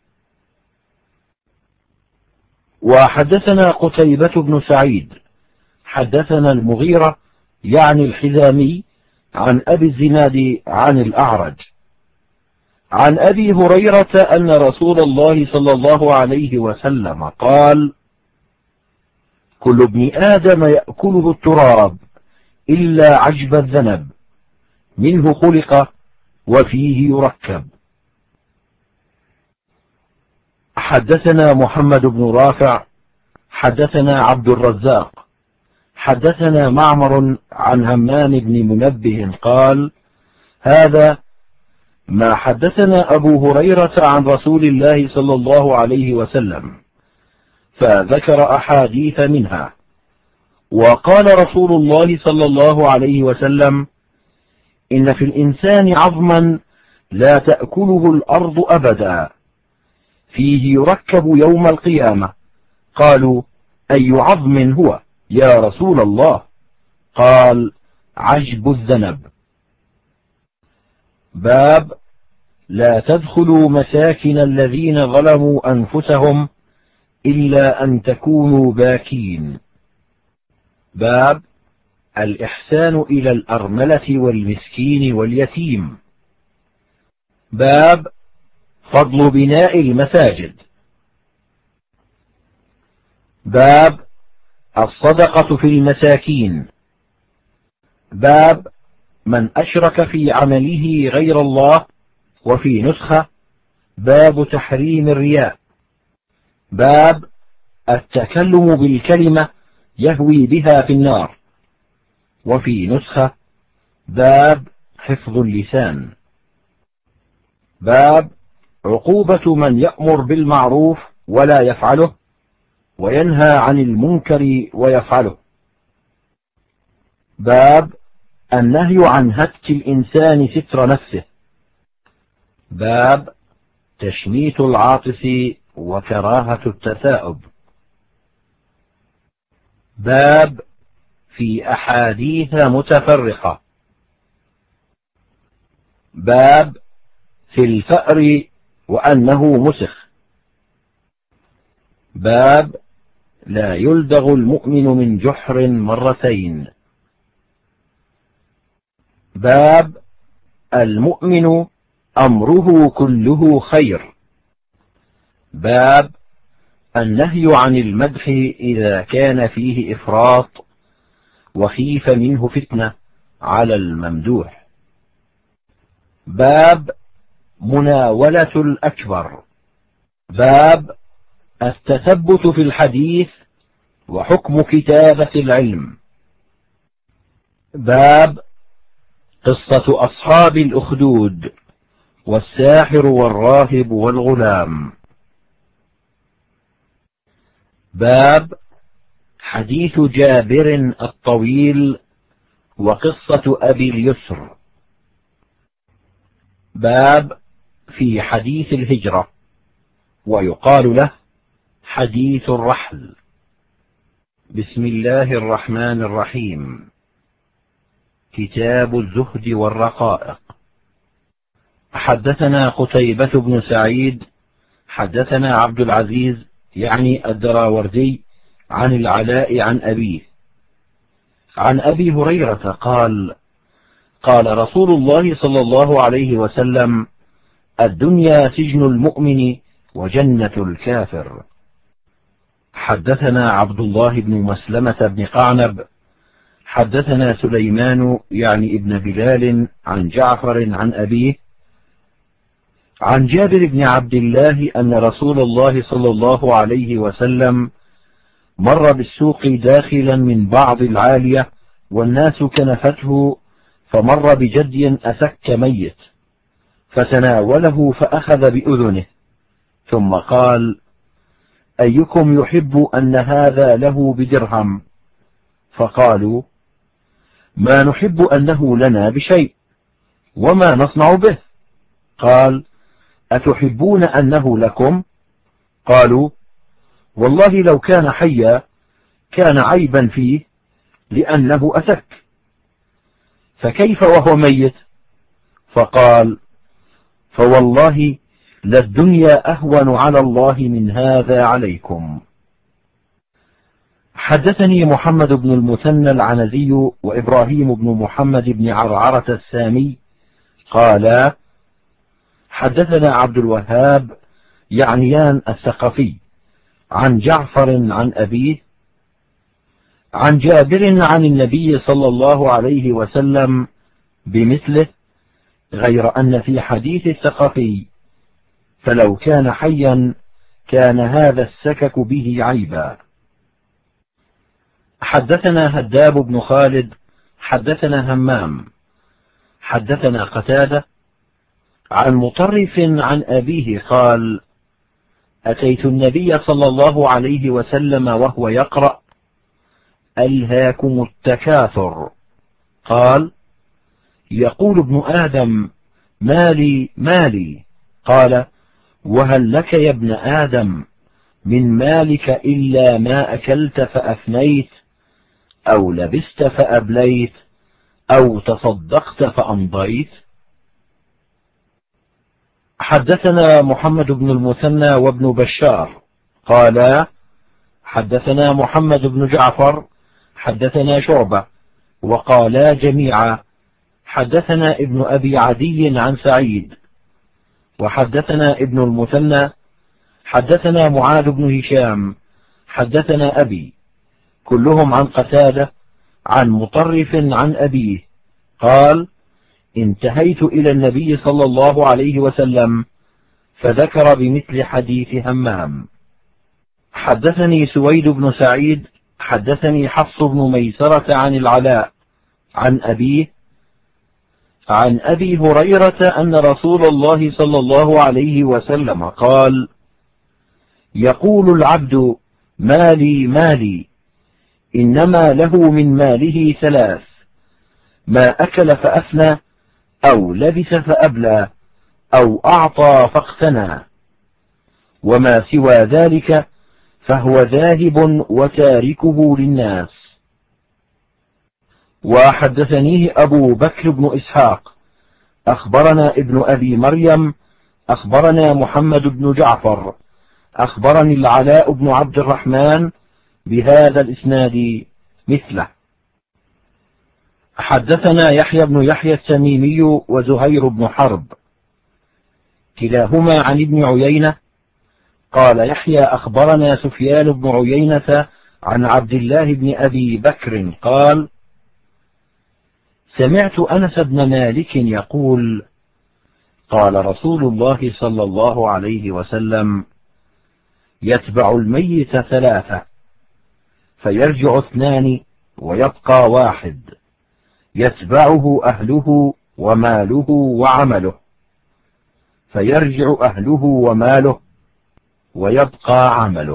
وحدثنا قتيبة بن سعيد حدثنا المغيرة يعني الحزامي عن أبي الزناد عن الأعرج عن أبي هريرة أن رسول الله صلى الله عليه وسلم قال: كل ابن آدم يأكله التراب إلا عجب الذنب، منه خلق وفيه يركب. حدثنا محمد بن رافع حدثنا عبد الرزاق حدثنا معمر عن همام بن منبه قال: هذا ما حدثنا أبو هريرة عن رسول الله صلى الله عليه وسلم، فذكر أحاديث منها. وقال رسول الله صلى الله عليه وسلم: إن في الإنسان عظما لا تأكله الأرض أبدا، فيه يركب يوم القيامة. قالوا: أي عظم هو يا رسول الله؟ قال: عجب الذنب. باب لا تدخلوا مساكن الذين ظلموا أنفسهم إلا أن تكونوا باكين. باب الإحسان إلى الأرملة والمسكين واليتيم. باب فضل بناء المساجد. باب الصدقة في المساكين. باب من أشرك في عمله غير الله. وفي نسخة: باب تحريم الرياء. باب التكلم بالكلمة يهوي بها في النار. وفي نسخة: باب حفظ اللسان. باب عقوبة من يأمر بالمعروف ولا يفعله، وينهى عن المنكر ويفعله. باب النهي عن هتك الإنسان ستر نفسه. باب تشميت العاطس وكراهة التثاؤب. باب في أحاديث متفرقة. باب في الفأر وأنه مسخ. باب لا يلدغ المؤمن من جحر مرتين. باب المؤمن أمره كله خير. باب النهي عن المدح إذا كان فيه إفراط وخيف منه فتنة على الممدوح. باب مناولة الأكبر. باب التثبت في الحديث وحكم كتابة العلم. باب قصة أصحاب الأخدود والساحر والراهب والغلام. باب حديث جابر الطويل وقصة أبي اليسر. باب في حديث الهجرة، ويقال له حديث الرحل. بسم الله الرحمن الرحيم. كتاب الزهد والرقائق. حدثنا قتيبة بن سعيد حدثنا عبد العزيز يعني الدراوردي عن العلاء عن أبيه عن أبي هريرة قال: قال رسول الله صلى الله عليه وسلم: الدنيا سجن المؤمن وجنة الكافر. حدثنا عبد الله بن مسلمة بن قعنب حدثنا سليمان يعني ابن بلال عن جعفر عن أبيه عن جابر بن عبد الله أن رسول الله صلى الله عليه وسلم مر بالسوق داخلا من بعض العالية والناس كنفته، فمر بجدي أسك ميت فتناوله فأخذ بأذنه، ثم قال: أيكم يحب أن هذا له بدرهم؟ فقالوا: ما نحب أنه لنا بشيء، وما نصنع به؟ قال: أتحبون أنه لكم؟ قالوا: والله لو كان حيا كان عيبا فيه لأنه أتك، فكيف وهو ميت؟ فقال: فوالله للدنيا أهون على الله من هذا عليكم. حدثني محمد بن المثنى العنزي وإبراهيم بن محمد بن عرعرة السامي قالا: حدثنا عبد الوهاب يعنيان الثقفي عن جعفر عن أبيه عن جابر عن النبي صلى الله عليه وسلم بمثله، غير أن في حديث الثقفي: فلو كان حيا كان هذا السكك به عيبا. حدثنا هداب بن خالد حدثنا همام حدثنا قتادة عن مطرف عن أبيه قال: أتيت النبي صلى الله عليه وسلم وهو يقرأ: ألهاكم التكاثر. قال: يقول ابن آدم: مالي مالي. قال: وهل لك يا ابن آدم من مالك إلا ما أكلت فأفنيت، أو لبست فأبليت، أو تصدقت فأمضيت؟ حدثنا محمد بن المثنى وابن بشار قالا: حدثنا محمد بن جعفر حدثنا شعبة، وقالا جميعا: حدثنا ابن أبي عدي عن سعيد، وحدثنا ابن المثنى حدثنا معاذ بن هشام حدثنا أبي، كلهم عن قتادة عن مطرف عن أبيه قال: انتهيت إلى النبي صلى الله عليه وسلم فذكر بمثل حديث همام. حدثني سويد بن سعيد حدثني حفص بن ميسرة عن العلاء عن أبيه عن أبي هريرة أن رسول الله صلى الله عليه وسلم قال: يقول العبد: مالي مالي، إنما له من ماله ثلاث: ما أكل فأفنى، أو لبس فأبلى، أو أعطى فاقتنى، وما سوى ذلك فهو ذاهب وتاركه للناس. وحدثنيه أبو بكر بن إسحاق أخبرنا ابن أبي مريم أخبرنا محمد بن جعفر أخبرني العلاء بن عبد الرحمن بهذا الإسناد مثله. حدثنا يحيى بن يحيى التميمي وزهير بن حرب كلاهما عن ابن عيينة قال يحيى: أخبرنا سفيان بن عيينة عن عبد الله بن أبي بكر قال: سمعت أنس بن مالك يقول: قال رسول الله صلى الله عليه وسلم: يتبع الميت ثلاثة، فيرجع اثنان ويبقى واحد، يتبعه أهله وماله وعمله، فيرجع أهله وماله ويبقى عمله.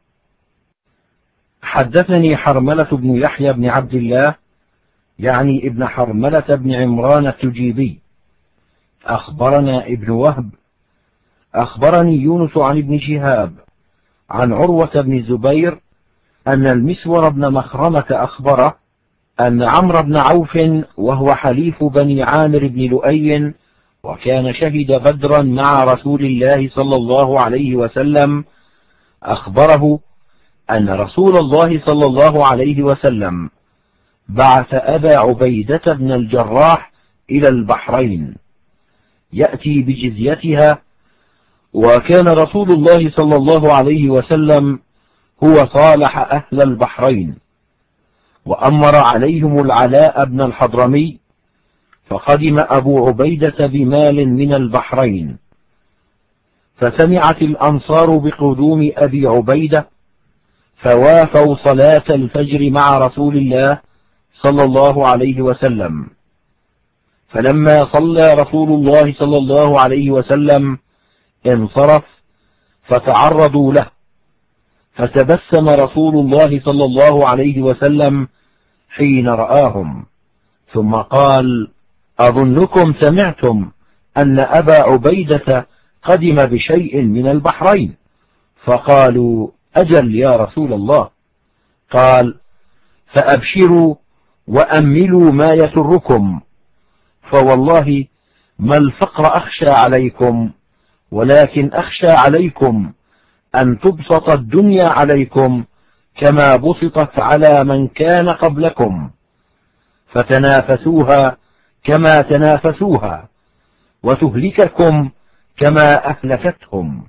حدثني حرملة بن يحيى بن عبد الله يعني ابن حرملة بن عمران التجيبي أخبرنا ابن وهب أخبرني يونس عن ابن شهاب عن عروة بن الزبير أن المسور بن مخرمة أخبره أن عمرو بن عوف وهو حليف بني عامر بن لؤي وكان شهد بدرا مع رسول الله صلى الله عليه وسلم أخبره أن رسول الله صلى الله عليه وسلم بعث أبا عبيدة بن الجراح إلى البحرين يأتي بجزيتها، وكان رسول الله صلى الله عليه وسلم هو صالح أهل البحرين، وأمر عليهم العلاء بن الحضرمي، فقدم أبو عبيدة بمال من البحرين، فسمعت الأنصار بقدوم أبي عبيدة فوافوا صلاة الفجر مع رسول الله صلى الله عليه وسلم، فلما صلى رسول الله صلى الله عليه وسلم انصرف فتعرضوا له، فتبسم رسول الله صلى الله عليه وسلم حين رآهم، ثم قال: أظنكم سمعتم أن أبا عبيدة قدم بشيء من البحرين. فقالوا: أجل يا رسول الله. قال: فأبشروا وأملوا ما يسركم، فوالله ما الفقر أخشى عليكم، ولكن أخشى عليكم أن تبسط الدنيا عليكم كما بسطت على من كان قبلكم، فتنافسوها كما تنافسوها، وتهلككم كما أهلكتهم.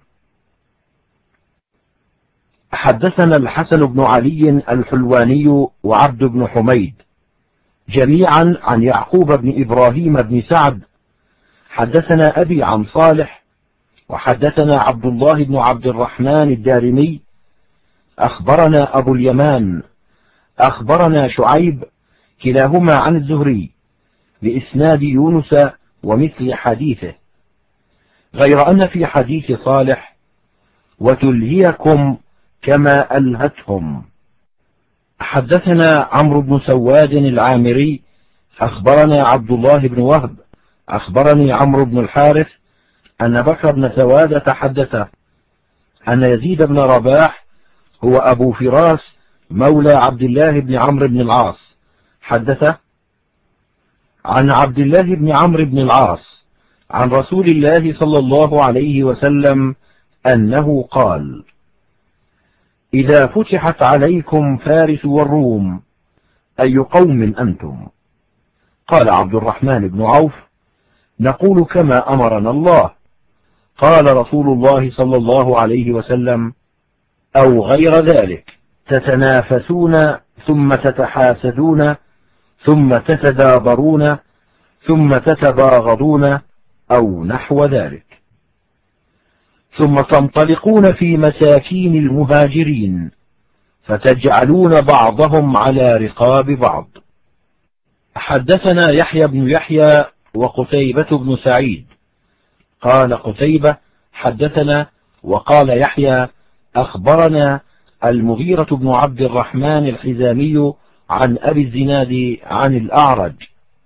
حدثنا الحسن بن علي الحلواني وعبد بن حميد جميعا عن يعقوب بن إبراهيم بن سعد. حدثنا أبي عن صالح، وحدثنا عبد الله بن عبد الرحمن الدارمي أخبرنا أبو اليمان أخبرنا شعيب، كلاهما عن الزهري بإسناد يونس ومثل حديثه، غير أن في حديث صالح: وتلهيكم كما ألهتهم. حدثنا عمرو بن سواد العامري أخبرنا عبد الله بن وهب أخبرني عمرو بن الحارث أن بكر بن سوادة حدثه أن يزيد بن رباح هو أبو فراس مولى عبد الله بن عمرو بن العاص حدثه عن عبد الله بن عمرو بن العاص عن رسول الله صلى الله عليه وسلم أنه قال: إذا فتحت عليكم فارس والروم أي قوم أنتم؟ قال عبد الرحمن بن عوف: نقول كما أمرنا الله. قال رسول الله صلى الله عليه وسلم: أو غير ذلك، تتنافسون ثم تتحاسدون ثم تتدابرون ثم تتباغضون أو نحو ذلك، ثم تنطلقون في مساكين المهاجرين فتجعلون بعضهم على رقاب بعض. حدثنا يحيى بن يحيى وقتيبة بن سعيد قال قتيبة: حدثنا، وقال يحيى: أخبرنا المغيرة بن عبد الرحمن الحزامي عن أبي الزناد عن الأعرج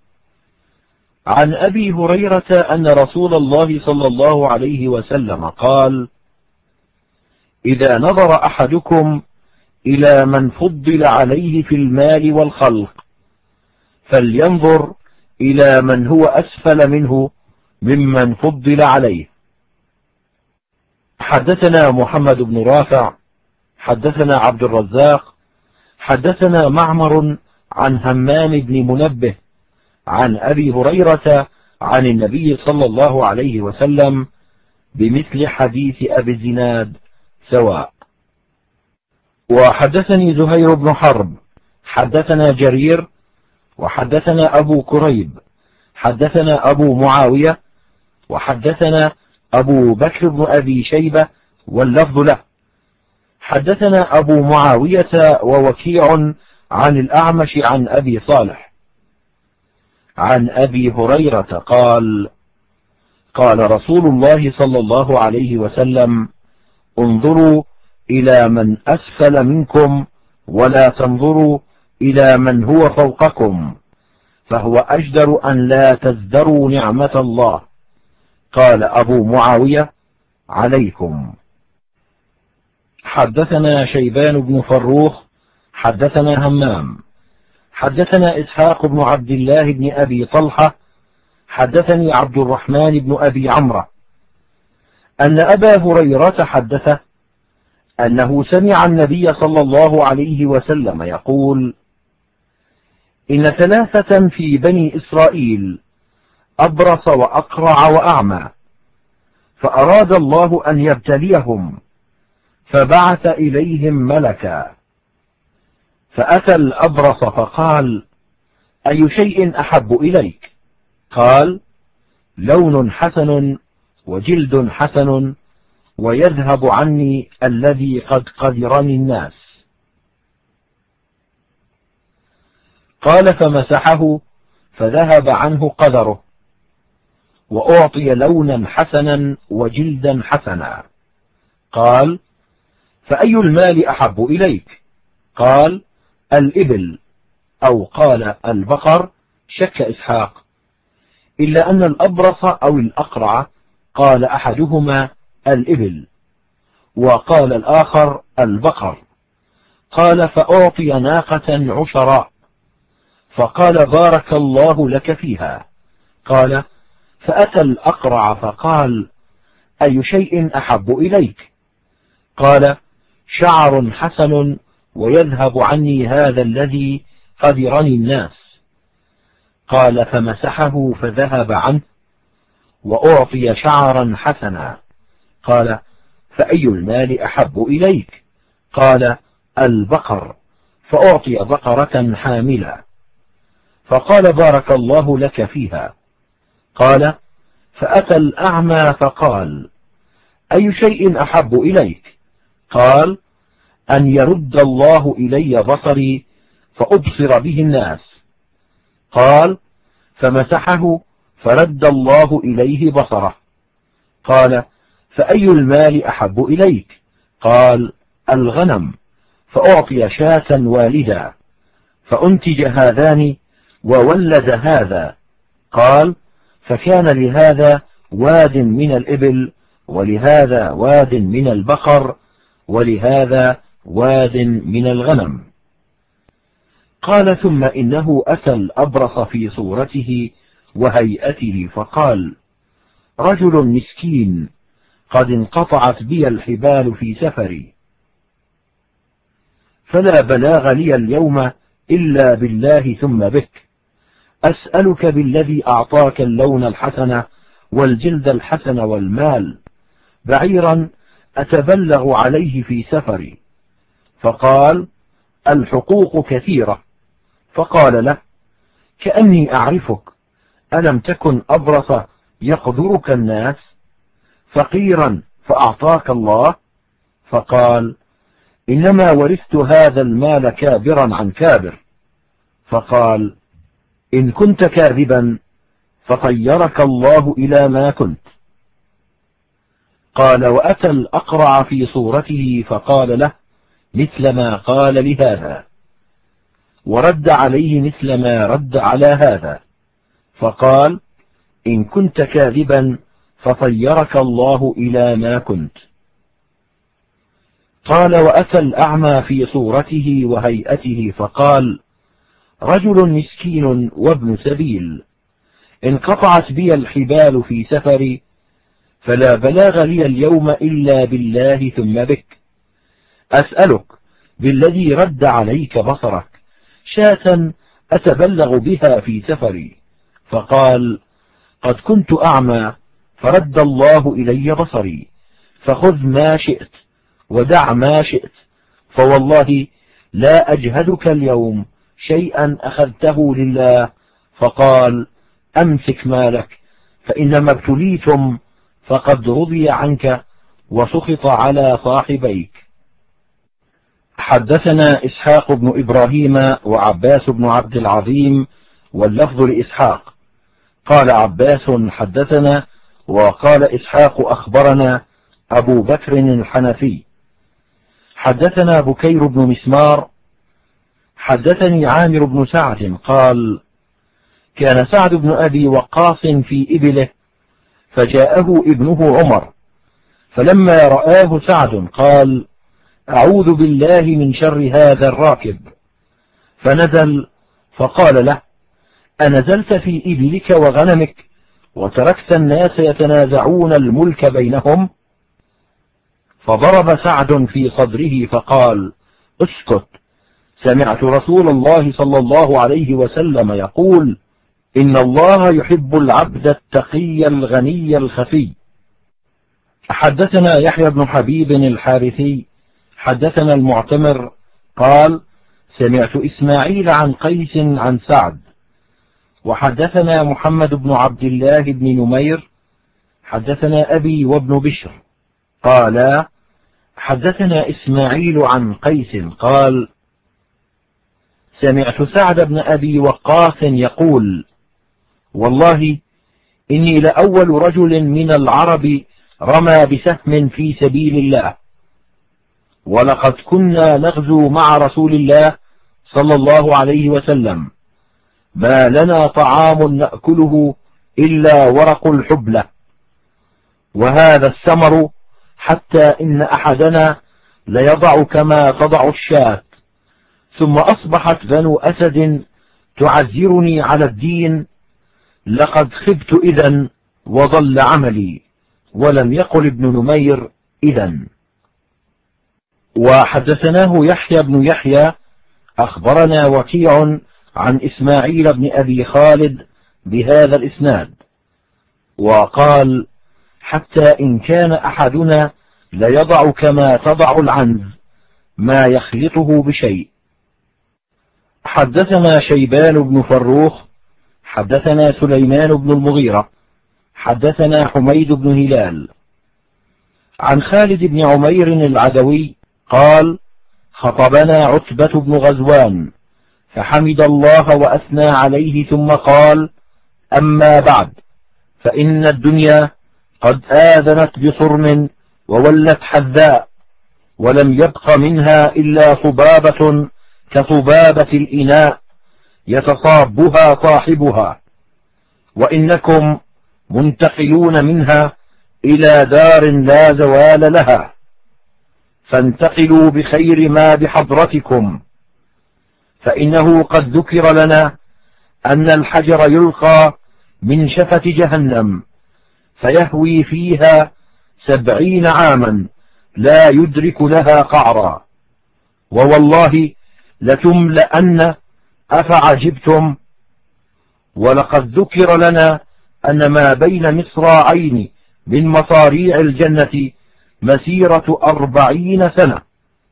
عن أبي هريرة أن رسول الله صلى الله عليه وسلم قال: إذا نظر أحدكم إلى من فضل عليه في المال والخلق فلينظر إلى من هو أسفل منه ممن فضل عليه. حدثنا محمد بن رافع حدثنا عبد الرزاق حدثنا معمر عن همام بن منبه عن أبي هريرة عن النبي صلى الله عليه وسلم بمثل حديث أبي الزناد سواء. وحدثني زهير بن حرب حدثنا جرير وحدثنا أبو كريب حدثنا أبو معاوية وحدثنا أبو بكر بن أبي شيبة واللفظ له. حدثنا أبو معاوية ووكيع عن الأعمش عن أبي صالح عن أبي هريرة قال: قال رسول الله صلى الله عليه وسلم: انظروا إلى من أسفل منكم ولا تنظروا إلى من هو فوقكم، فهو أجدر أن لا تزدروا نعمة الله. قال أبو معاوية: عليكم. حدثنا شيبان بن فروخ حدثنا همام حدثنا إسحاق بن عبد الله بن أبي طلحة حدثني عبد الرحمن بن أبي عمرو أن أبا هريرة حدثه أنه سمع النبي صلى الله عليه وسلم يقول: إن ثلاثة في بني إسرائيل أبرص وأقرع وأعمى، فأراد الله أن يبتليهم فبعث إليهم ملكا، فأتى الأبرص فقال: أي شيء أحب إليك؟ قال: لون حسن وجلد حسن ويذهب عني الذي قد قدرني الناس. قال: فمسحه فذهب عنه قدره، وأعطي لونا حسنا وجلدا حسنا. قال: فأي المال أحب إليك؟ قال: الإبل، أو قال البقر، شك إسحاق، إلا أن الأبرص أو الأقرع قال أحدهما الإبل، وقال الآخر البقر. قال فأعطي ناقة عشراء، فقال بارك الله لك فيها. قال فأتى الأقرع فقال أي شيء أحب إليك؟ قال شعر حسن ويذهب عني هذا الذي قدرني الناس. قال فمسحه فذهب عنه، وأعطي شعرا حسنا. قال فأي المال أحب إليك؟ قال البقر، فأعطي بقرة حاملة. فقال بارك الله لك فيها. قال فأتى الأعمى فقال أي شيء أحب إليك؟ قال أن يرد الله إلي بصري فأبصر به الناس. قال فمسحه فرد الله إليه بصره. قال فأي المال أحب إليك؟ قال الغنم، فأعطي شاة والدا، فأنتج هذان وولد هذا. قال فكان لهذا واد من الإبل، ولهذا واد من البقر، ولهذا واد من الغنم. قال ثم إنه أتى الأبرص في صورته وهيئته فقال رجل مسكين قد انقطعت بي الحبال في سفري، فلا بلاغ لي اليوم إلا بالله ثم بك، أسألك بالذي أعطاك اللون الحسن والجلد الحسن والمال بعيرا أتبلغ عليه في سفري. فقال الحقوق كثيرة. فقال له كأني أعرفك، ألم تكن أبرص يقدرك الناس فقيرا فأعطاك الله؟ فقال إنما ورثت هذا المال كابرا عن كابر. فقال إن كنت كاذبا فطيرك الله إلى ما كنت. قال وأتى الأقرع في صورته فقال له مثل ما قال لهذا، ورد عليه مثل ما رد على هذا. فقال إن كنت كاذبا فطيرك الله إلى ما كنت. قال وأتى الأعمى في صورته وهيئته فقال رجل مسكين وابن سبيل انقطعت بي الحبال في سفري، فلا بلاغ لي اليوم إلا بالله ثم بك، أسألك بالذي رد عليك بصرك شاة أتبلغ بها في سفري. فقال قد كنت أعمى فرد الله إلي بصري، فخذ ما شئت ودع ما شئت، فوالله لا أجهدك اليوم شيئا أخذته لله. فقال أمسك مالك، فإنما ابتليتم فقد رضي عنك وسخط على صاحبيك. حدثنا إسحاق بن إبراهيم وعباس بن عبد العظيم واللفظ لإسحاق قال عباس حدثنا، وقال إسحاق أخبرنا أبو بكر الحنفي. حدثنا بكير بن مسمار حدثني عامر بن سعد قال كان سعد بن أبي وقاص في إبله، فجاءه ابنه عمر، فلما رآه سعد قال أعوذ بالله من شر هذا الراكب، فنزل فقال له أنزلت في إبلك وغنمك وتركت الناس يتنازعون الملك بينهم؟ فضرب سعد في صدره فقال اسكت، سمعت رسول الله صلى الله عليه وسلم يقول إن الله يحب العبد التقي الغني الخفي. حدثنا يحيى بن حبيب الحارثي حدثنا المعتمر قال سمعت إسماعيل عن قيس عن سعد. وحدثنا محمد بن عبد الله بن نمير حدثنا أبي وابن بشر قالا حدثنا إسماعيل عن قيس قال سمعت سعد بن أبي وقاص يقول والله إني لأول رجل من العرب رمى بسهم في سبيل الله، ولقد كنا نغزو مع رسول الله صلى الله عليه وسلم، ما لنا طعام نأكله إلا ورق الحبلة، وهذا الثمر حتى إن أحدنا ليضع كما تضع الشاة. ثم أصبحت بنو أسد تعذرني على الدين، لقد خبت إذن وضل عملي. ولم يقل ابن نمير إذن. وحدثناه يحيى بن يحيى أخبرنا وكيع عن إسماعيل بن أبي خالد بهذا الإسناد، وقال: حتى إن كان أحدنا ليضع كما تضع العنز ما يخلطه بشيء. حدثنا شيبان بن فروخ حدثنا سليمان بن المغيرة حدثنا حميد بن هلال عن خالد بن عمير العدوي قال: خطبنا عتبة بن غزوان فحمد الله وأثنى عليه ثم قال: أما بعد، فإن الدنيا قد آذنت بصرم وولت حذاء، ولم يبق منها إلا صبابة كصبابة الإناء يتصابها صاحبها، وإنكم منتقلون منها إلى دار لا زوال لها، فانتقلوا بخير ما بحضرتكم، فإنه قد ذكر لنا أن الحجر يلقى من شفة جهنم فيهوي فيها سبعين عاما لا يدرك لها قعرا، ووالله لتملأن أفعجبتم. ولقد ذكر لنا أن ما بين مصراعين من مصاريع الجنة مسيرة أربعين سنة،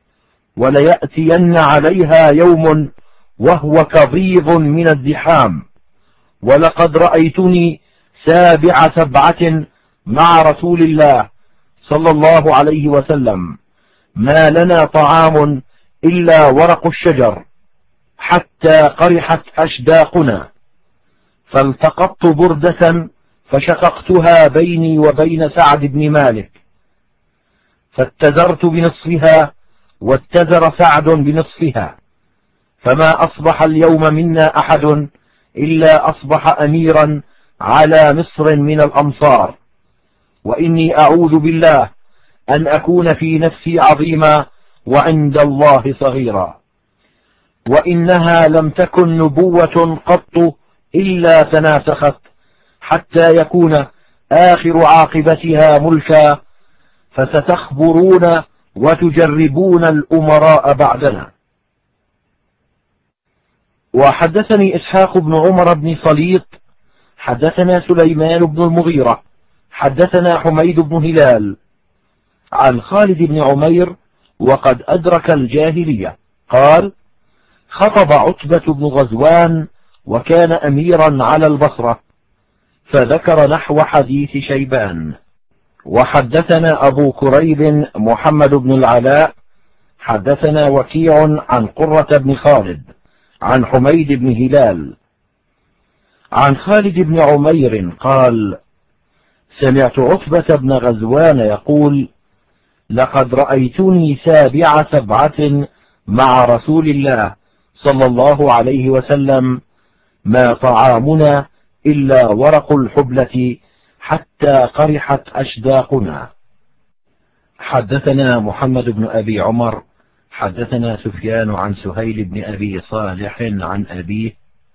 وليأتين عليها يوم وهو كضيض من الزحام. ولقد رأيتني سابع سبعة مع رسول الله صلى الله عليه وسلم، ما لنا طعام إلا ورق الشجر حتى قرحت أشداقنا، فالتقطت بردة فشققتها بيني وبين سعد بن مالك، فاتزرت بنصفها واتزر سعد بنصفها، فما أصبح اليوم منا أحد إلا أصبح أميرا على مصر من الأمصار، وإني أعوذ بالله أن أكون في نفسي عظيما وعند الله صغيرا. وإنها لم تكن نبوة قط إلا تناسخت حتى يكون آخر عاقبتها ملكا، فستخبرون وتجربون الأمراء بعدنا. وحدثني إسحاق بن عمر بن صليط حدثنا سليمان بن المغيرة حدثنا حميد بن هلال عن خالد بن عمير وقد أدرك الجاهلية قال: خطب عتبة بن غزوان وكان أميرا على البصرة، فذكر نحو حديث شيبان. وحدثنا أبو كريب محمد بن العلاء حدثنا وكيع عن قرة بن خالد عن حميد بن هلال عن خالد بن عمير قال: سمعت عتبة بن غزوان يقول: لقد رأيتني سابع سبعة مع رسول الله صلى الله عليه وسلم، ما طعامنا إلا ورق الحبلة حتى قرحت أشداقنا. حدثنا محمد بن أبي عمر حدثنا سفيان عن سهيل بن أبي صالح عن أبيه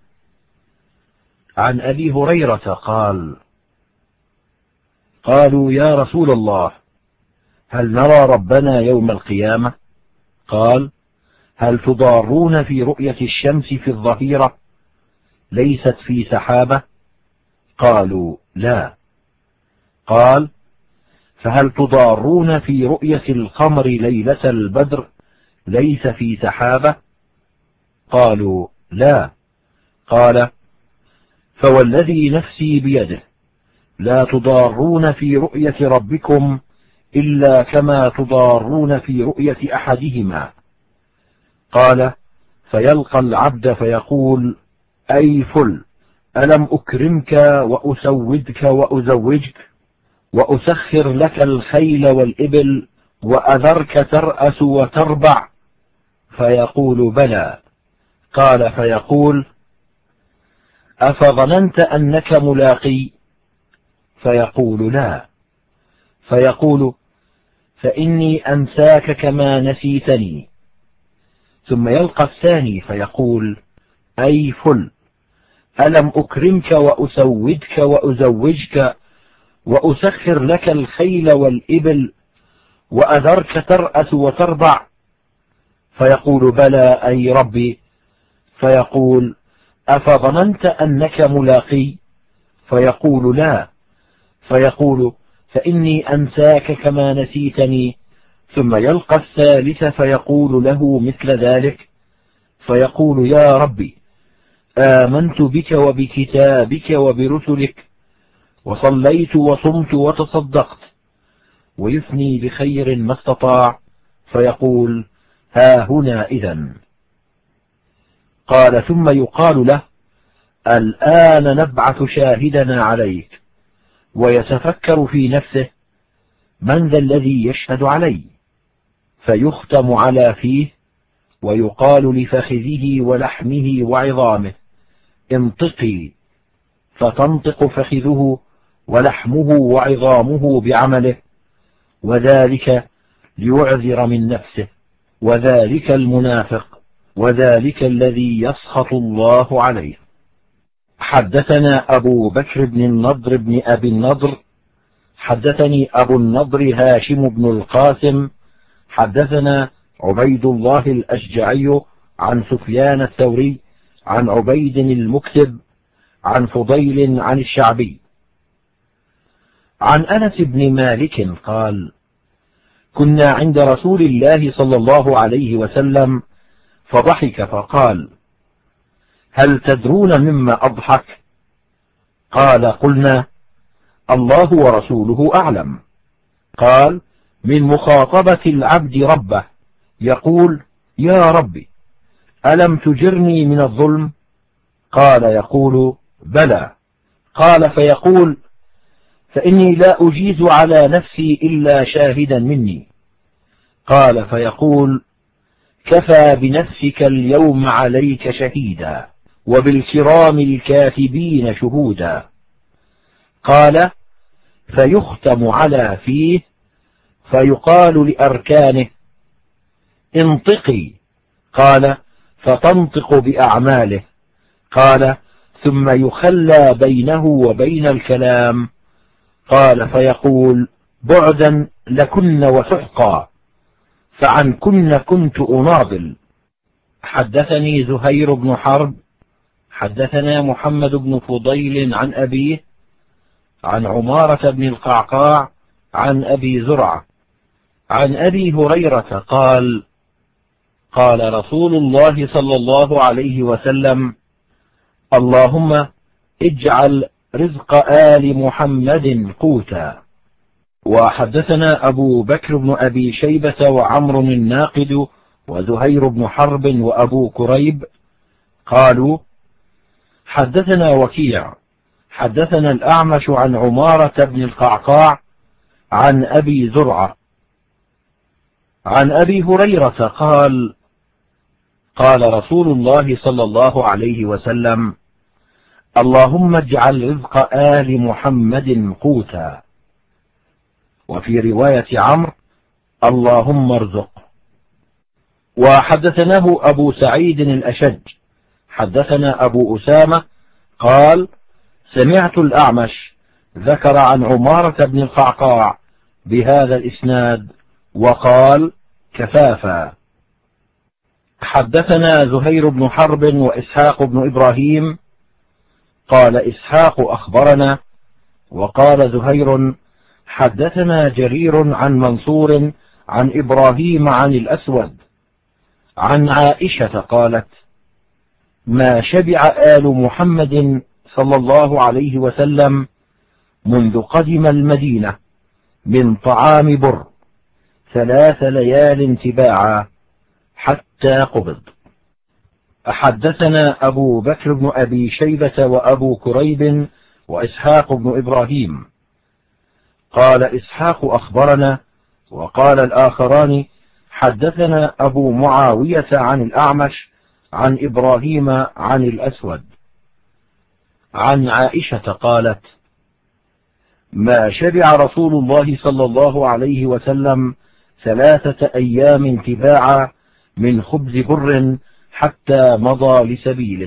عن أبي هريرة قال: قالوا يا رسول الله، هل نرى ربنا يوم القيامة؟ قال: هل تضارون في رؤية الشمس في الظهيرة ليست في سحابة؟ قالوا لا. قال: فهل تضارون في رؤية القمر ليلة البدر ليس في سحابة؟ قالوا لا. قال: فوالذي نفسي بيده لا تضارون في رؤية ربكم إلا كما تضارون في رؤية أحدهما. قال: فيلقى العبد فيقول: أي فل، ألم أكرمك وأسودك وأزوجك وأسخر لك الخيل والإبل وأذرك ترأس وتربع؟ فيقول: بلى. قال: فيقول: أفظننت أنك ملاقي؟ فيقول لا. فيقول فإني أنساك كما نسيتني. ثم يلقى الثاني فيقول أي فل، ألم أكرمك وأسودك وأزوجك وأسخر لك الخيل والإبل وأذرك ترأس وتربع؟ فيقول بلى أي ربي. فيقول أفظننت أنك ملاقي؟ فيقول لا. فيقول فإني أنساك كما نسيتني. ثم يلقى الثالث فيقول له مثل ذلك، فيقول يا ربي آمنت بك وبكتابك وبرسلك وصليت وصمت وتصدقت، ويثني بخير ما استطاع. فيقول ها هنا إذن. قال ثم يقال له الآن نبعث شاهدنا عليك. ويتفكر في نفسه من ذا الذي يشهد علي؟ فيختم على فيه ويقال لفخذه ولحمه وعظامه انطقي، فتنطق فخذه ولحمه وعظامه بعمله، وذلك ليعذر من نفسه، وذلك المنافق، وذلك الذي يسخط الله عليه. حدثنا أبو بكر بن النضر بن أبي النضر حدثني أبو النضر هاشم بن القاسم حدثنا عبيد الله الأشجعي عن سفيان الثوري عن عبيد المكتب عن فضيل عن الشعبي عن أنس بن مالك قال كنا عند رسول الله صلى الله عليه وسلم فضحك فقال هل تدرون مما أضحك؟ قال قلنا الله ورسوله أعلم. قال من مخاطبة العبد ربه يقول يا ربي ألم تجرني من الظلم؟ قال يقول بلى. قال فيقول فإني لا أجيز على نفسي إلا شاهدا مني. قال فيقول كفى بنفسك اليوم عليك شهيدا وبالكرام الكاتبين شهودا. قال فيختم على فيه فيقال لأركانه انطقي. قال فتنطق بأعماله. قال ثم يخلى بينه وبين الكلام. قال فيقول بعدا لكن وسحقا، فعنكن كنت أناضل. حدثني زهير بن حرب حدثنا محمد بن فضيل عن أبيه عن عمارة بن القعقاع عن أبي زرعة عن أبي هريرة قال قال رسول الله صلى الله عليه وسلم اللهم اجعل رزق آل محمد قوتا. وحدثنا أبو بكر بن أبي شيبة وعمر الناقد وزهير بن حرب وأبو كريب قالوا حدثنا وكيع حدثنا الأعمش عن عمارة بن القعقاع عن أبي زرعة عن أبي هريرة قال قال رسول الله صلى الله عليه وسلم اللهم اجعل رزق آل محمد قوتا. وفي رواية عمرو اللهم ارزق. وحدثناه أبو سعيد الأشج حدثنا أبو أسامة قال سمعت الأعمش ذكر عن عمارة بن القعقاع بهذا الإسناد وقال كفافا. حدثنا زهير بن حرب وإسحاق بن إبراهيم قال إسحاق أخبرنا وقال زهير حدثنا جرير عن منصور عن إبراهيم عن الأسود عن عائشة قالت ما شبع آل محمد صلى الله عليه وسلم منذ قدم المدينة من طعام بر ثلاث ليال تباعا حتى قبض. حدثنا أبو بكر بن أبي شيبة وأبو كريب وإسحاق بن إبراهيم قال إسحاق أخبرنا وقال الآخران حدثنا أبو معاوية عن الأعمش عن إبراهيم عن الأسود. عن عائشة قالت: ما شبع رسول الله صلى الله عليه وسلم ثلاثة أيام تباعا من خبز بر حتى مضى لسبيله.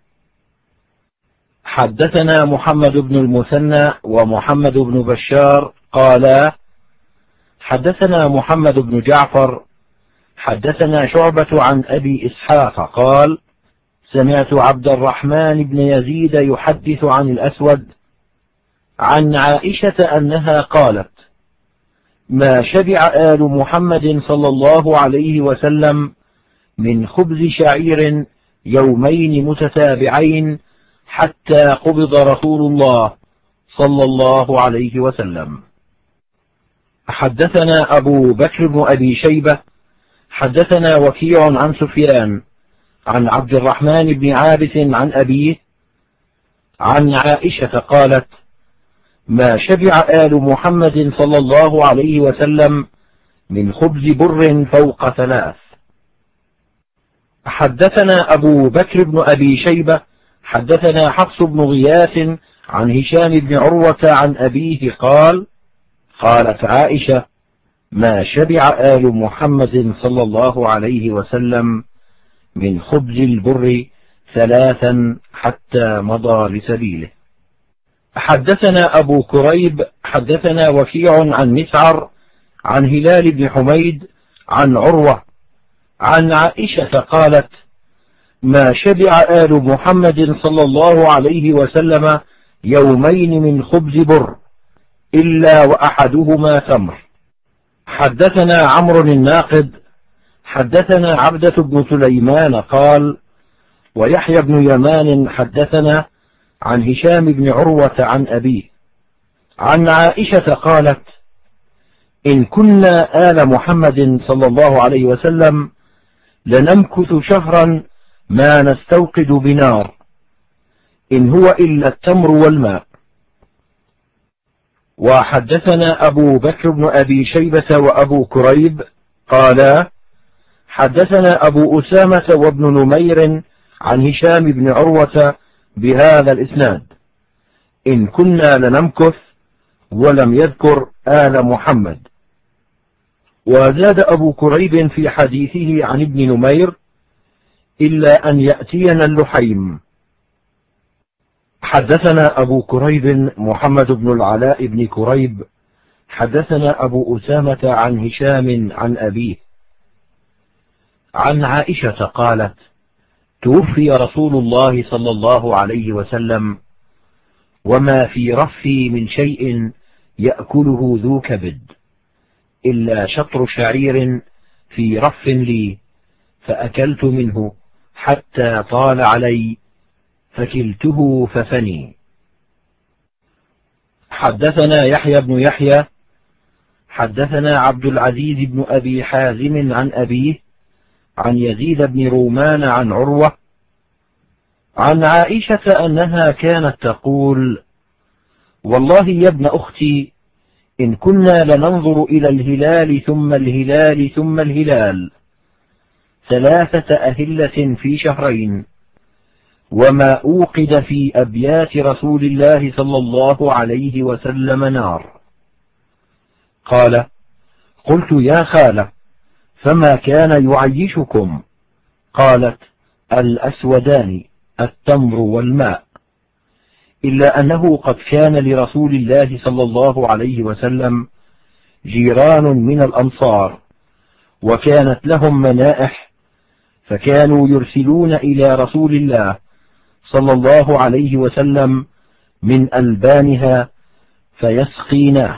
حدثنا محمد بن المثنى ومحمد بن بشار قالا: حدثنا محمد بن جعفر حدثنا شعبة عن أبي إسحاق قال: سمعت عبد الرحمن بن يزيد يحدث عن الأسود عن عائشة أنها قالت: ما شبع آل محمد صلى الله عليه وسلم من خبز شعير يومين متتابعين حتى قبض رسول الله صلى الله عليه وسلم. حدثنا أبو بكر بن أبي شيبة حدثنا وكيع عن سفيان عن عبد الرحمن بن عابس عن أبيه عن عائشة قالت: ما شبع آل محمد صلى الله عليه وسلم من خبز بر فوق ثلاث. حدثنا أبو بكر بن أبي شيبة حدثنا حفص بن غياث عن هشام بن عروة عن أبيه قال: قالت عائشة: ما شبع آل محمد صلى الله عليه وسلم من خبز البر ثلاثا حتى مضى لسبيله. حدثنا أبو كريب حدثنا وكيع عن مسعر عن هلال بن حميد عن عروة عن عائشة قالت: ما شبع آل محمد صلى الله عليه وسلم يومين من خبز بر إلا وأحدهما تمر. حدثنا عمرو الناقد حدثنا عبدة بن سليمان قال: ويحيى بن يمان حدثنا عن هشام بن عروة عن أبيه عن عائشة قالت: إن كنا آل محمد صلى الله عليه وسلم لنمكث شهرا ما نستوقد بنار إن هو إلا التمر والماء. وحدثنا أبو بكر بن أبي شيبة وأبو كريب قالا: حدثنا أبو أسامة وابن نمير عن هشام بن عروة بهذا الإسناد: إن كنا لنمكث، ولم يذكر آل محمد. وزاد أبو كريب في حديثه عن ابن نمير: إلا أن يأتينا اللحيم. حدثنا أبو كريب محمد بن العلاء بن كريب حدثنا أبو أسامة عن هشام عن أبيه عن عائشة قالت: توفي رسول الله صلى الله عليه وسلم وما في رفي من شيء يأكله ذو كبد إلا شطر شعير في رف لي، فأكلت منه حتى طال علي فكلته ففني. حدثنا يحيى بن يحيى حدثنا عبد العزيز بن أبي حازم عن أبيه عن يزيد بن رومان عن عروة عن عائشة أنها كانت تقول: والله يا ابن أختي إن كنا لننظر إلى الهلال ثم الهلال ثم الهلال ثلاثة أهلة في شهرين، وما أوقد في أبيات رسول الله صلى الله عليه وسلم نار. قال: قلت: يا خالة، فما كان يعيشكم؟ قالت: الأسودان، التمر والماء، إلا أنه قد كان لرسول الله صلى الله عليه وسلم جيران من الأنصار، وكانت لهم منائح، فكانوا يرسلون إلى رسول الله صلى الله عليه وسلم من ألبانها فيسقيناه.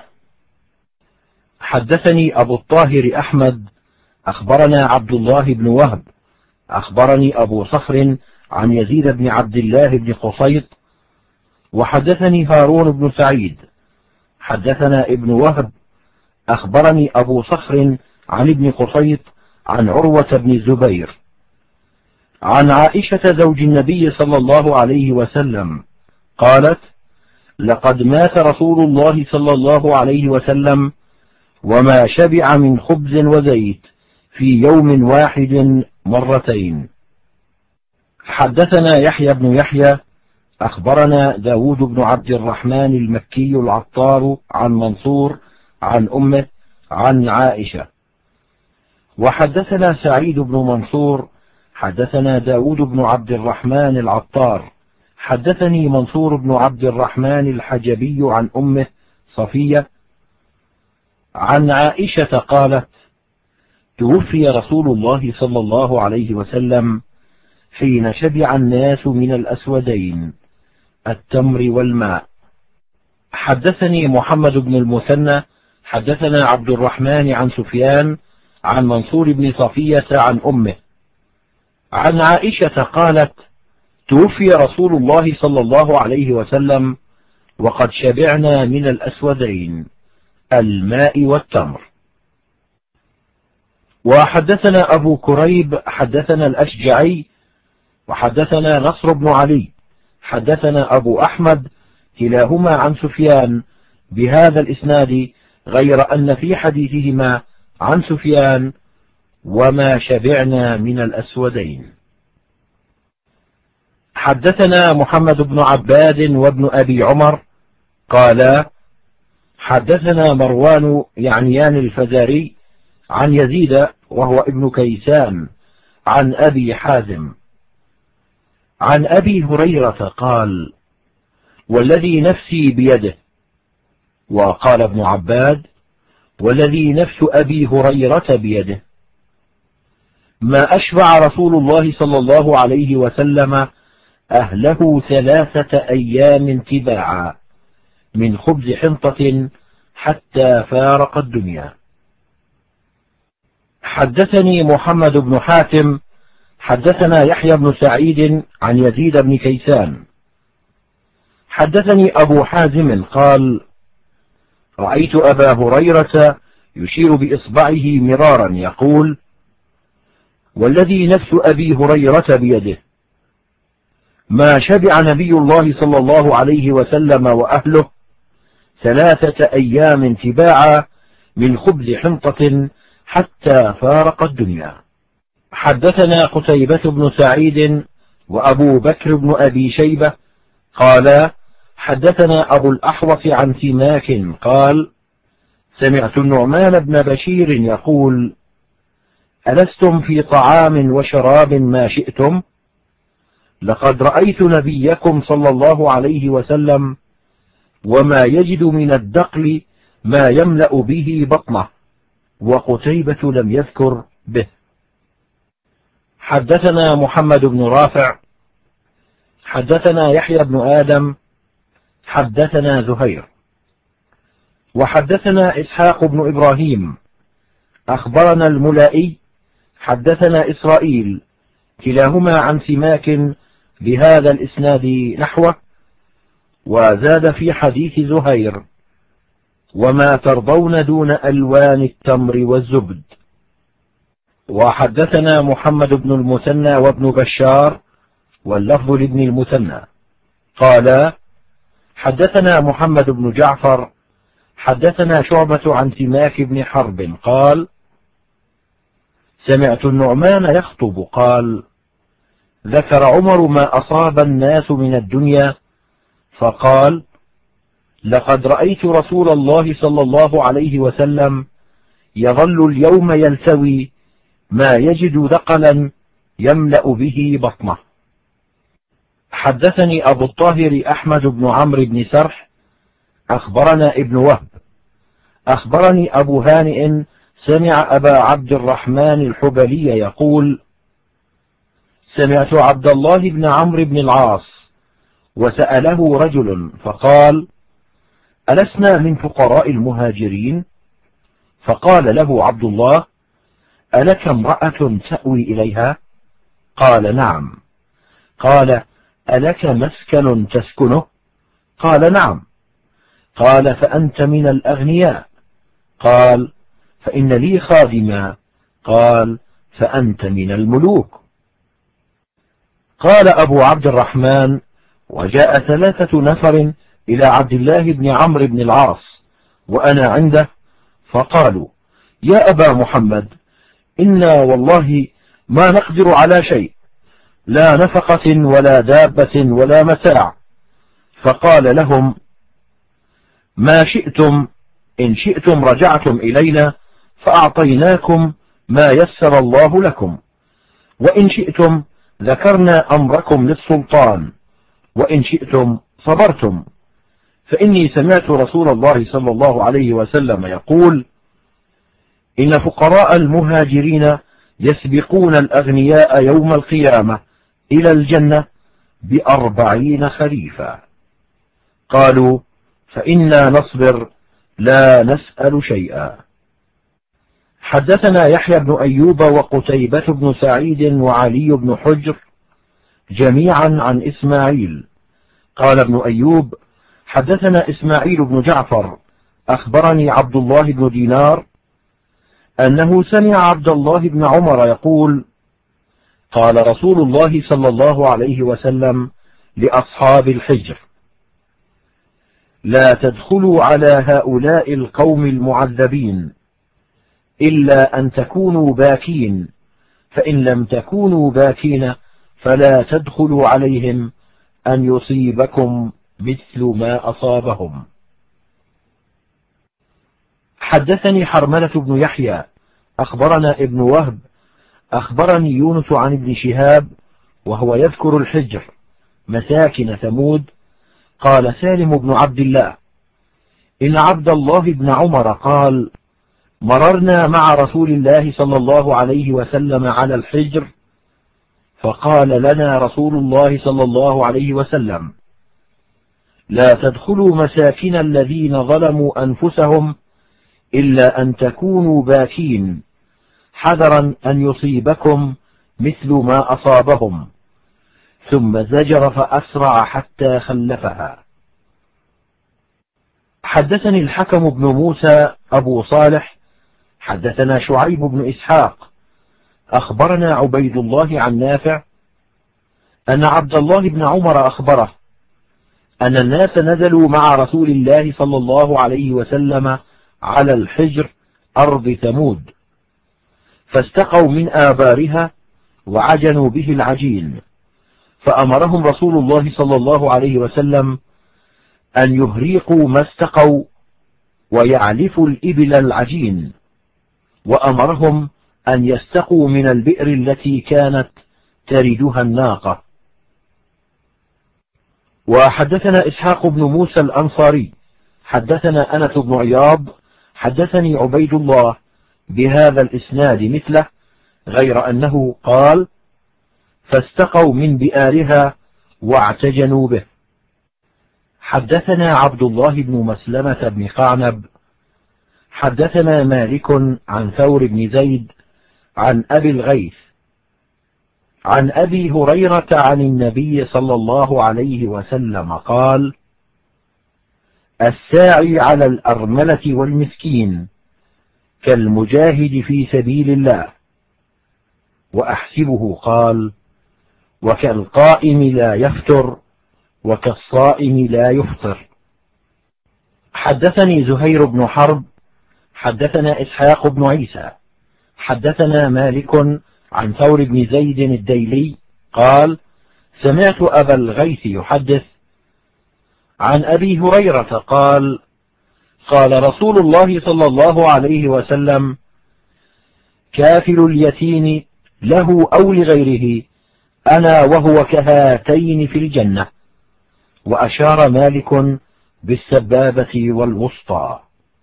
حدثني أبو الطاهر أحمد أخبرنا عبد الله بن وهب أخبرني أبو صخر عن يزيد بن عبد الله بن قصيط، وحدثني هارون بن سعيد حدثنا ابن وهب أخبرني أبو صخر عن ابن قصيط عن عروة بن الزبير عن عائشة زوج النبي صلى الله عليه وسلم قالت: لقد مات رسول الله صلى الله عليه وسلم وما شبع من خبز وزيت في يوم واحد مرتين. حدثنا يحيى بن يحيى أخبرنا داود بن عبد الرحمن المكي العطار عن منصور عن أمه عن عائشة. وحدثنا سعيد بن منصور حدثنا داود بن عبد الرحمن العطار حدثني منصور بن عبد الرحمن الحجبي عن أمه صفية عن عائشة قالت: توفي رسول الله صلى الله عليه وسلم حين شبع الناس من الأسودين التمر والماء. حدثني محمد بن المثنى حدثنا عبد الرحمن عن سفيان عن منصور بن صفية عن أمه عن عائشة قالت: توفي رسول الله صلى الله عليه وسلم وقد شبعنا من الأسودين الماء والتمر. وحدثنا أبو كريب حدثنا الأشجعي وحدثنا نصر بن علي حدثنا أبو أحمد كلاهما عن سفيان بهذا الإسناد، غير أن في حديثهما عن سفيان: وما شبعنا من الأسودين. حدثنا محمد بن عباد وابن أبي عمر قالا: حدثنا مروان يعنيان الفزاري عن يزيد وهو ابن كيسان عن أبي حازم عن أبي هريرة قال: والذي نفسي بيده. وقال ابن عباد: والذي نفس أبي هريرة بيده، ما أشبع رسول الله صلى الله عليه وسلم أهله ثلاثة أيام تباعا من خبز حنطة حتى فارق الدنيا. حدثني محمد بن حاتم حدثنا يحيى بن سعيد عن يزيد بن كيسان حدثني أبو حازم قال: رأيت أبا هريرة يشير بإصبعه مرارا يقول: والذي نفس أبي هريرة بيده، ما شبع نبي الله صلى الله عليه وسلم وأهله ثلاثة أيام تباعا من خبز حنطة حتى فارق الدنيا. حدثنا قتيبة بن سعيد وأبو بكر بن أبي شيبة قالا: حدثنا أبو الأحوص عن سماك قال: سمعت النعمان بن بشير يقول: ألستم في طعام وشراب ما شئتم؟ لقد رأيت نبيكم صلى الله عليه وسلم وما يجد من الدقل ما يملأ به بطنه. وقتيبة لم يذكر به. حدثنا محمد بن رافع حدثنا يحيى بن آدم حدثنا زهير وحدثنا إسحاق بن إبراهيم أخبرنا الملائي حدثنا إسرائيل كلاهما عن سماك بهذا الإسناد نحوه، وزاد في حديث زهير: وما ترضون دون ألوان التمر والزبد. وحدثنا محمد بن المثنى وابن بشار واللفظ لابن المثنى قال: حدثنا محمد بن جعفر حدثنا شعبة عن سماك بن حرب قال: سمعت النعمان يخطب قال: ذكر عمر ما أصاب الناس من الدنيا فقال: لقد رأيت رسول الله صلى الله عليه وسلم يظل اليوم يلتوي ما يجد دقلا يملأ به بطنه. حدثني أبو الطاهر أحمد بن عمرو بن سرح أخبرنا ابن وهب أخبرني أبو هانئ سمع أبا عبد الرحمن الحبلي يقول: سمعت عبد الله بن عمرو بن العاص وسأله رجل فقال: ألسنا من فقراء المهاجرين؟ فقال له عبد الله: ألك امرأة تأوي إليها؟ قال: نعم. قال: ألك مسكن تسكنه؟ قال: نعم. قال: فأنت من الأغنياء؟ قال: فإن لي خادما؟ قال: فأنت من الملوك. قال أبو عبد الرحمن: وجاء ثلاثة نفر إلى عبد الله بن عمرو بن العاص وأنا عنده، فقالوا: يا أبا محمد، إنا والله ما نقدر على شيء، لا نفقة ولا دابة ولا متاع، فقال لهم: ما شئتم، إن شئتم رجعتم إلينا فأعطيناكم ما يسر الله لكم، وإن شئتم ذكرنا أمركم للسلطان، وإن شئتم صبرتم، فإني سمعت رسول الله صلى الله عليه وسلم يقول: إن فقراء المهاجرين يسبقون الأغنياء يوم القيامة إلى الجنة بأربعين خريفا. قالوا: فإنا نصبر لا نسأل شيئا. حدثنا يحيى بن أيوب وقتيبة بن سعيد وعلي بن حجر جميعا عن إسماعيل. قال ابن أيوب: حدثنا إسماعيل بن جعفر أخبرني عبد الله بن دينار أنه سمع عبد الله بن عمر يقول: قال رسول الله صلى الله عليه وسلم لأصحاب الحجر: لا تدخلوا على هؤلاء القوم المعذبين إلا أن تكونوا باكين، فإن لم تكونوا باكين فلا تدخلوا عليهم أن يصيبكم مثل ما أصابهم. حدثني حرملة بن يحيى أخبرنا ابن وهب أخبرني يونس عن ابن شهاب وهو يذكر الحجر مساكن ثمود. قال سالم بن عبد الله: إن عبد الله بن عمر قال: مررنا مع رسول الله صلى الله عليه وسلم على الحجر، فقال لنا رسول الله صلى الله عليه وسلم: لا تدخلوا مساكن الذين ظلموا أنفسهم إلا أن تكونوا باكين، حذرا أن يصيبكم مثل ما أصابهم، ثم زجر فأسرع حتى خلفها. حدثني الحكم بن موسى أبو صالح حدثنا شعيب بن إسحاق أخبرنا عبيد الله عن نافع أن عبد الله بن عمر أخبره أن الناس نزلوا مع رسول الله صلى الله عليه وسلم على الحجر أرض ثمود، فاستقوا من آبارها وعجنوا به العجين، فأمرهم رسول الله صلى الله عليه وسلم أن يهريقوا ما استقوا ويعلفوا الإبل العجين، وأمرهم أن يستقوا من البئر التي كانت تردها الناقة. وحدثنا إسحاق بن موسى الأنصاري حدثنا أنس بن عياض حدثني عبيد الله بهذا الإسناد مثله، غير أنه قال: فاستقوا من بئارها واعتجنوا به. حدثنا عبد الله بن مسلمة بن قعنب حدثنا مالك عن ثور بن زيد عن أبي الغيث عن أبي هريرة عن النبي صلى الله عليه وسلم قال: الساعي على الأرملة والمسكين كالمجاهد في سبيل الله. وأحسبه قال: وكالقائم لا يفتر وكالصائم لا يفطر. حدثني زهير بن حرب حدثنا إسحاق بن عيسى حدثنا مالك عن ثور بن زيد الديلي قال: سمعت أبا الغيث يحدث عن أبي هريرة قال: قال رسول الله صلى الله عليه وسلم: كافل اليتيم له أو لغيره أنا وهو كهاتين في الجنة. وأشار مالك بالسبابة والوسطى.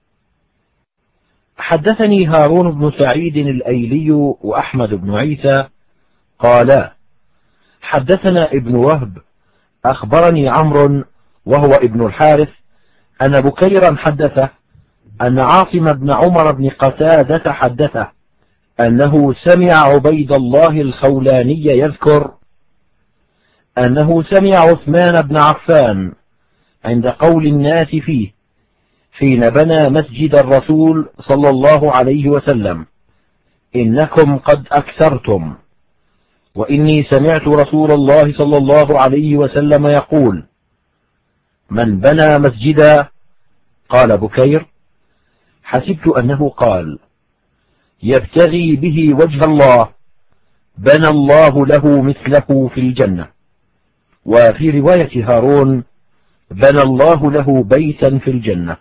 حدثني هارون بن سعيد الأيلي وأحمد بن عيسى قالا: حدثنا ابن وهب أخبرني عمرو وهو ابن الحارث أن بكيرا حدثه أن عاصم بن عمر بن قتادة حدثه أنه سمع عبيد الله الخولاني يذكر أنه سمع عثمان بن عفان عند قول الناس فيه حين بنى مسجد الرسول صلى الله عليه وسلم: إنكم قد أكثرتم، وإني سمعت رسول الله صلى الله عليه وسلم يقول: من بنى مسجدا. قال بكير: حسبت أنه قال: يبتغي به وجه الله بنى الله له مثله في الجنة. وفي رواية هارون: بنى الله له بيتا في الجنة.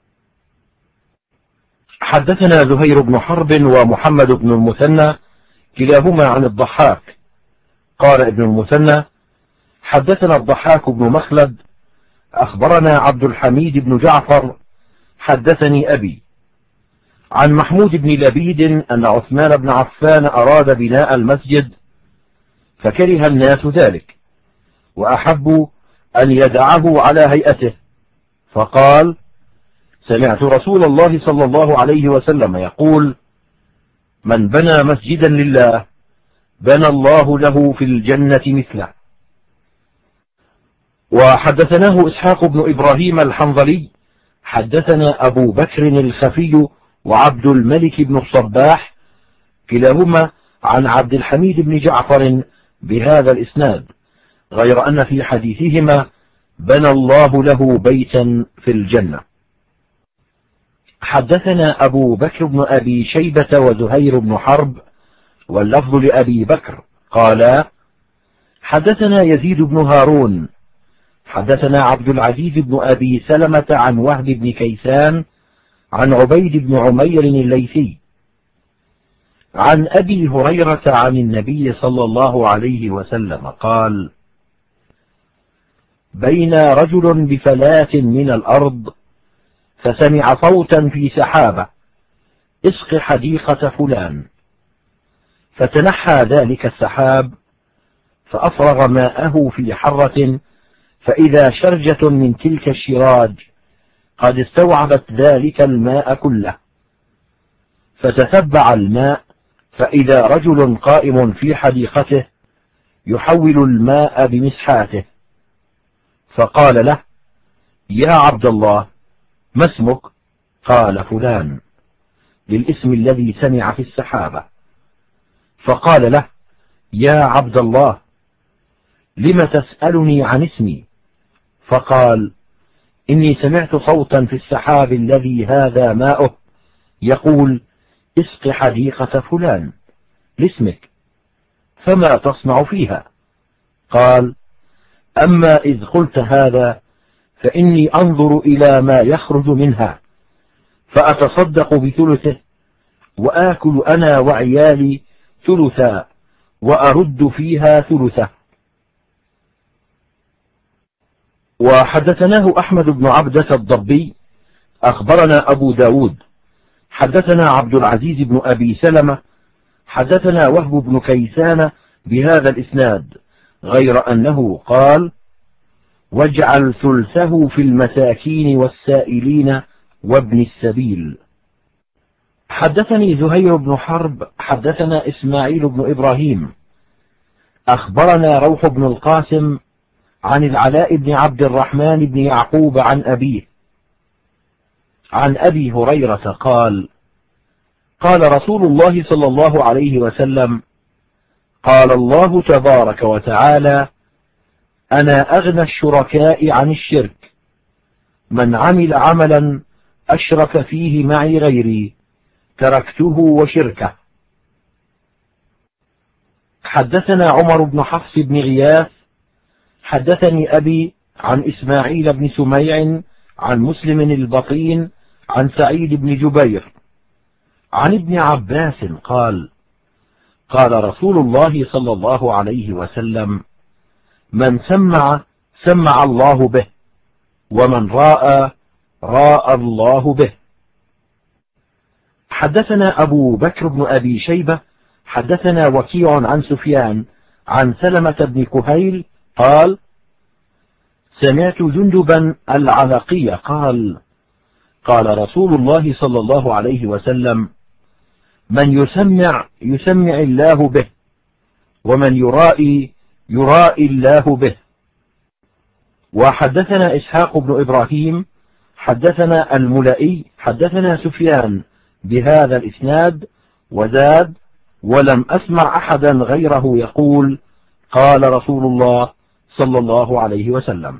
حدثنا زهير بن حرب ومحمد بن المثنى كلاهما عن الضحاك قال ابن المثنى حدثنا الضحاك بن مخلد أخبرنا عبد الحميد بن جعفر حدثني أبي عن محمود بن لبيد أن عثمان بن عفان أراد بناء المسجد فكره الناس ذلك وأحبوا أن يدعه على هيئته، فقال: سمعت رسول الله صلى الله عليه وسلم يقول: من بنى مسجدا لله بنى الله له في الجنة مثله. وحدثناه إسحاق بن إبراهيم الحنظلي حدثنا أبو بكر الخفي وعبد الملك بن الصباح كلاهما عن عبد الحميد بن جعفر بهذا الإسناد، غير أن في حديثهما بنى الله له بيتا في الجنة. حدثنا أبو بكر بن أبي شيبة وزهير بن حرب واللفظ لأبي بكر قالا: حدثنا يزيد بن هارون حدثنا عبد العزيز بن أبي سلمة عن وهب بن كيسان عن عبيد بن عمير الليثي عن أبي هريرة عن النبي صلى الله عليه وسلم قال: بين رجل بفلاة من الأرض فسمع صوتا في سحابة: اسق حديقة فلان، فتنحى ذلك السحاب فأفرغ ماءه في حرة، فإذا شرجة من تلك الشراج قد استوعبت ذلك الماء كله، فتتبع الماء فإذا رجل قائم في حديقته يحول الماء بمسحاته، فقال له: يا عبد الله، ما اسمك؟ قال: فلان، للاسم الذي سمع في السحابة. فقال له: يا عبد الله، لم تسألني عن اسمي؟ فقال: إني سمعت صوتا في السحاب الذي هذا ماؤه يقول: اسق حديقة فلان، لاسمك، فما تصنع فيها؟ قال: أما إذ قلت هذا فإني أنظر إلى ما يخرج منها فأتصدق بثلثه، وآكل أنا وعيالي ثلثا، وأرد فيها ثلثه. وحدثناه أحمد بن عبدة الضبي أخبرنا أبو داود حدثنا عبد العزيز بن أبي سلمة حدثنا وهب بن كيسان بهذا الإسناد، غير أنه قال: واجعل ثلثه في المساكين والسائلين وابن السبيل. حدثني زهير بن حرب حدثنا إسماعيل بن إبراهيم أخبرنا روح بن القاسم عن العلاء بن عبد الرحمن بن يعقوب عن أبيه عن أبي هريرة قال: قال رسول الله صلى الله عليه وسلم: قال الله تبارك وتعالى: أنا أغنى الشركاء عن الشرك، من عمل عملا أشرك فيه معي غيري تركته وشركه. حدثنا عمر بن حفص بن غياث حدثني أبي عن إسماعيل بن سميع عن مسلم البطين عن سعيد بن جبير عن ابن عباس قال: قال رسول الله صلى الله عليه وسلم: من سمع سمع الله به، ومن راى راى الله به. حدثنا أبو بكر بن أبي شيبة حدثنا وكيع عن سفيان عن سلمة بن كهيل قال: سمعت جندبا العنقي قال: قال رسول الله صلى الله عليه وسلم: من يسمع يسمع الله به، ومن يرائي يرائي الله به. وحدثنا إسحاق بن إبراهيم حدثنا الملائي حدثنا سفيان بهذا الإسناد وزاد: ولم أسمع أحدا غيره يقول: قال رسول الله صلى الله عليه وسلم.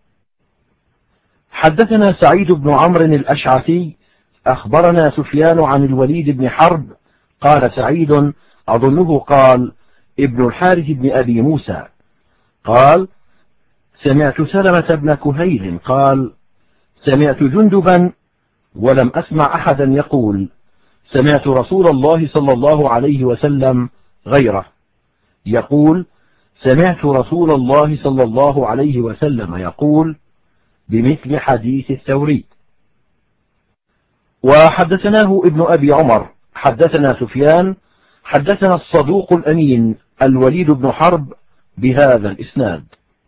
حدثنا سعيد بن عمرو الأشعثي أخبرنا سفيان عن الوليد بن حرب قال سعيد أظنه قال ابن الحارث بن أبي موسى قال: سمعت سلمة بن كهيل قال: سمعت جندبا ولم أسمع أحدا يقول سمعت رسول الله صلى الله عليه وسلم غيره يقول سمعت رسول الله صلى الله عليه وسلم يقول بمثل حديث الثوري. وحدثناه ابن أبي عمر حدثنا سفيان حدثنا الصدوق الأمين الوليد بن حرب بهذا الإسناد.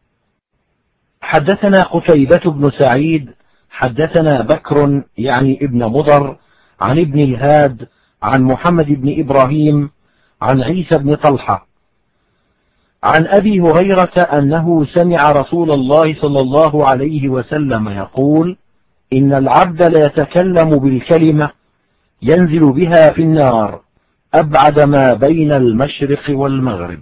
حدثنا قتيبة بن سعيد حدثنا بكر يعني ابن مضر عن ابن الهاد عن محمد بن إبراهيم عن عيسى بن طلحة عن أبي هريرة أنه سمع رسول الله صلى الله عليه وسلم يقول: إن العبد ليتكلم بالكلمة ينزل بها في النار أبعد ما بين المشرق والمغرب.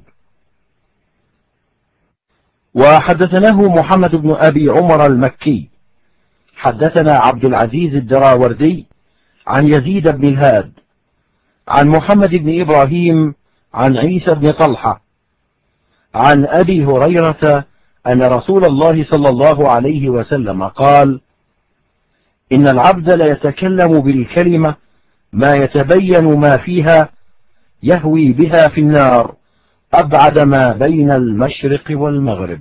وحدثناه محمد بن أبي عمر المكي حدثنا عبد العزيز الدراوردي عن يزيد بن الهاد عن محمد بن إبراهيم عن عيسى بن طلحة عن أبي هريرة أن رسول الله صلى الله عليه وسلم قال: إن العبد ليتكلم بالكلمة ما يتبين ما فيها يهوي بها في النار أبعد ما بين المشرق والمغرب.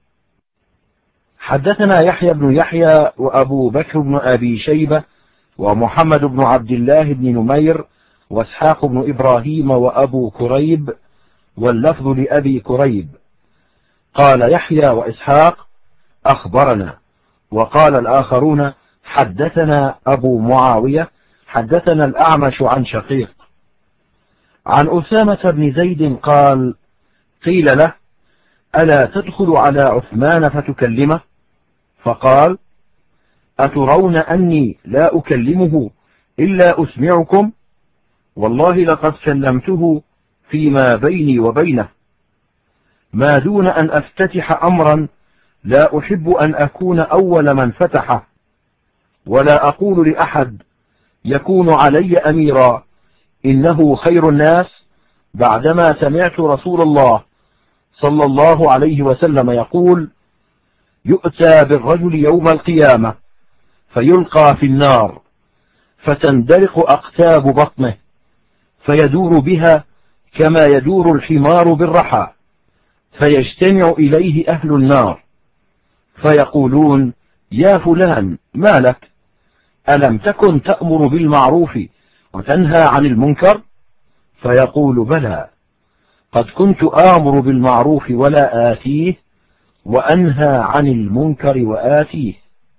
حدثنا يحيى بن يحيى وأبو بكر بن أبي شيبة ومحمد بن عبد الله بن نمير واسحاق بن إبراهيم وأبو كريب واللفظ لأبي كريب. قال يحيى وإسحاق: أخبرنا. وقال الآخرون: حدثنا أبو معاوية حدثنا الأعمش عن شقيق عن أسامة بن زيد قال: قيل له: ألا تدخل على عثمان فتكلمه؟ فقال: أترون أني لا أكلمه إلا أسمعكم؟ والله لقد كلمته فيما بيني وبينه، ما دون أن أفتتح أمرا لا أحب أن أكون أول من فتحه، ولا أقول لأحد يكون علي أميرا إنه خير الناس، بعدما سمعت رسول الله صلى الله عليه وسلم يقول: يؤتى بالرجل يوم القيامة فيلقى في النار فتندلق أقتاب بطنه فيدور بها كما يدور الحمار بالرحى، فيجتمع إليه أهل النار فيقولون: يا فلان ما لك؟ ألم تكن تأمر بالمعروف وتنهى عن المنكر؟ فيقول: بلى، قد كنت آمر بالمعروف ولا آتيه وأنهى عن المنكر وآتيه.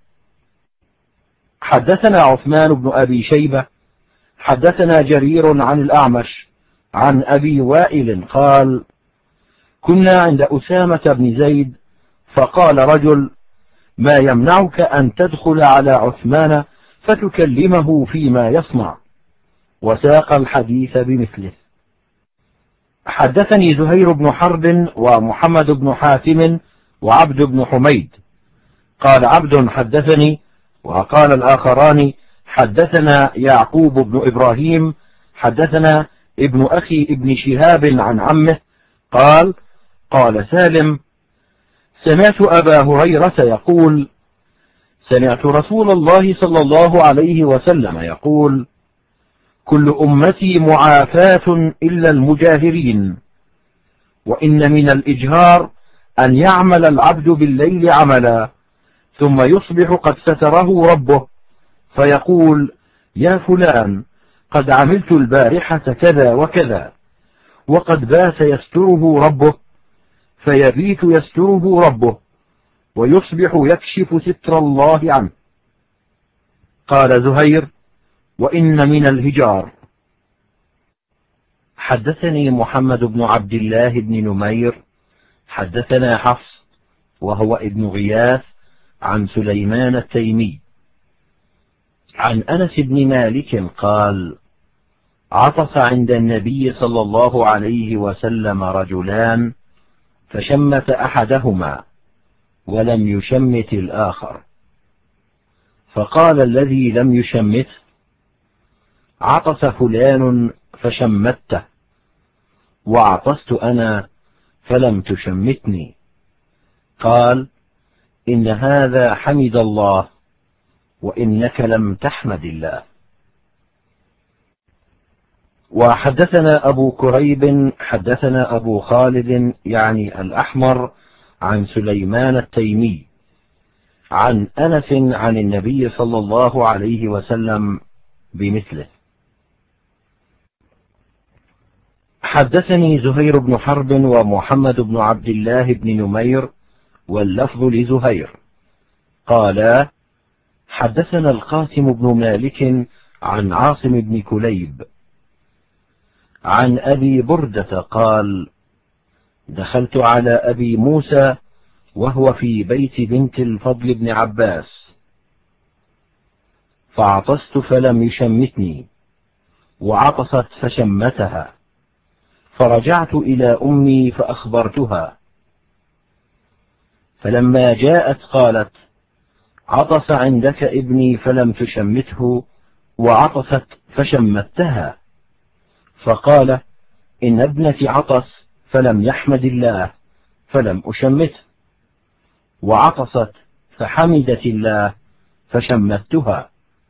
حدثنا عثمان بن أبي شيبة حدثنا جرير عن الأعمش عن أبي وائل قال: كنا عند أسامة بن زيد فقال رجل: ما يمنعك أن تدخل على عثمان فتكلمه فيما يصنع؟ وساق الحديث بمثله. حدثني زهير بن حرب ومحمد بن حاتم وعبد بن حميد. قال عبد: حدثني. وقال الآخران: حدثنا يعقوب بن إبراهيم حدثنا ابن أخي ابن شهاب عن عمه قال: قال سالم: سمعت أبا هريرة يقول: سمعت رسول الله صلى الله عليه وسلم يقول: كل أمتي معافاة إلا المجاهرين، وإن من الإجهار أن يعمل العبد بالليل عملا ثم يصبح قد ستره ربه فيقول: يا فلان، قد عملت البارحة كذا وكذا، وقد بات يستره ربه، فيبيت يستره ربه ويصبح يكشف ستر الله عنه. قال زهير: وإن من الهجار. حدثني محمد بن عبد الله بن نمير حدثنا حفص وهو ابن غياث عن سليمان التيمي عن أنس بن مالك قال: عطس عند النبي صلى الله عليه وسلم رجلان فشمت أحدهما ولم يشمت الآخر، فقال الذي لم يشمته: عطس فلان فشمته، وعطست أنا فلم تشمتني. قال: إن هذا حمد الله وإنك لم تحمد الله. وحدثنا أبو كريب حدثنا أبو خالد يعني الأحمر عن سليمان التيمي عن أنس عن النبي صلى الله عليه وسلم بمثله. حدثني زهير بن حرب ومحمد بن عبد الله بن نمير واللفظ لزهير قالا حدثنا القاسم بن مالك عن عاصم بن كليب عن أبي بردة قال دخلت على أبي موسى وهو في بيت بنت الفضل بن عباس فعطست فلم يشمتني وعطست فشمتها فرجعت إلى أمي فأخبرتها فلما جاءت قالت عطس عندك ابني فلم تشمته وعطست فشمتها فقال إن ابنتي عطس فلم يحمد الله فلم أشمته وعطست فحمدت الله فشمتها.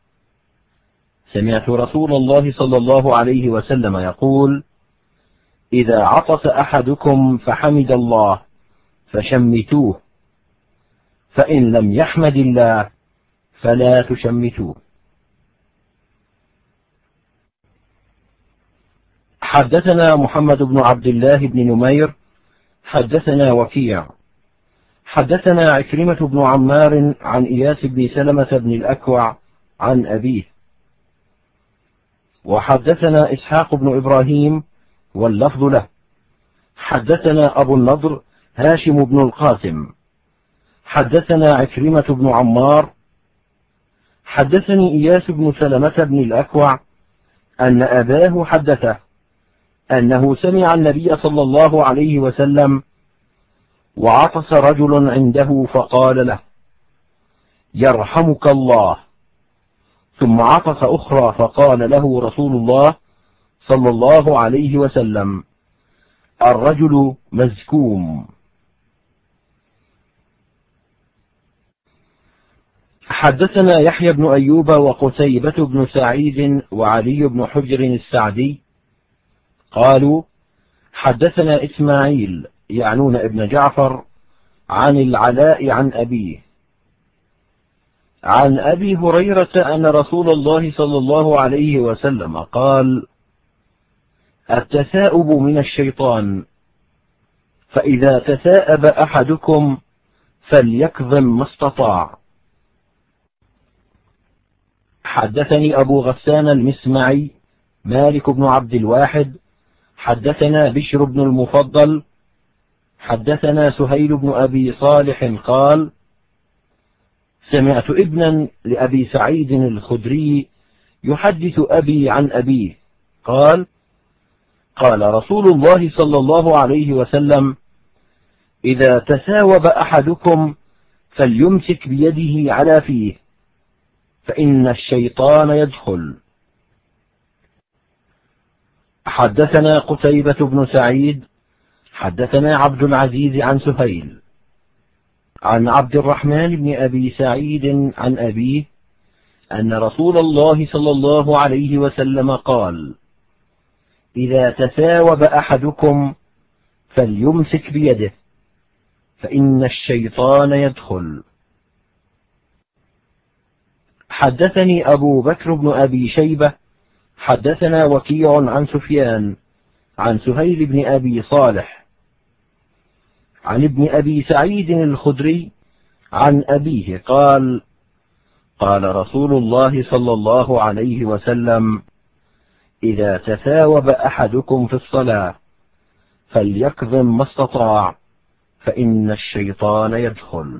سمعت رسول الله صلى الله عليه وسلم يقول إذا عطس أحدكم فحمد الله فشمتوه فإن لم يحمد الله فلا تشمتوه. حدثنا محمد بن عبد الله بن نمير حدثنا وكيع حدثنا عكرمة بن عمار عن إياس بن سلمة بن الأكوع عن أبيه. وحدثنا إسحاق بن إبراهيم واللفظ له حدثنا أبو النضر هاشم بن القاسم حدثنا عكرمة بن عمار حدثني إياس بن سلمة بن الأكوع أن أباه حدثه أنه سمع النبي صلى الله عليه وسلم وعطس رجل عنده فقال له يرحمك الله ثم عطس أخرى فقال له رسول الله صلى الله عليه وسلم الرجل مزكوم. حدثنا يحيى بن أيوب وقتيبة بن سعيد وعلي بن حجر السعدي قالوا حدثنا إسماعيل يعنون ابن جعفر عن العلاء عن أبيه عن أبي هريرة أن رسول الله صلى الله عليه وسلم قال التثاؤب من الشيطان فإذا تثاءب أحدكم فليكظم ما استطاع. حدثني أبو غسان المسمعي مالك بن عبد الواحد حدثنا بشر بن المفضل حدثنا سهيل بن أبي صالح قال سمعت ابنا لأبي سعيد الخدري يحدث أبي عن أبيه قال قال رسول الله صلى الله عليه وسلم إذا تثاوب أحدكم فليمسك بيده على فيه فإن الشيطان يدخل. حدثنا قتيبة بن سعيد حدثنا عبد العزيز عن سهيل عن عبد الرحمن بن أبي سعيد عن أبيه أن رسول الله صلى الله عليه وسلم قال إذا تثاوب أحدكم فليمسك بيده فإن الشيطان يدخل. حدثني أبو بكر بن أبي شيبة حدثنا وكيع عن سفيان عن سهيل بن أبي صالح عن ابن أبي سعيد الخدري عن أبيه قال قال رسول الله صلى الله عليه وسلم إذا تثاوب أحدكم في الصلاة فليكظم ما استطاع فإن الشيطان يدخل.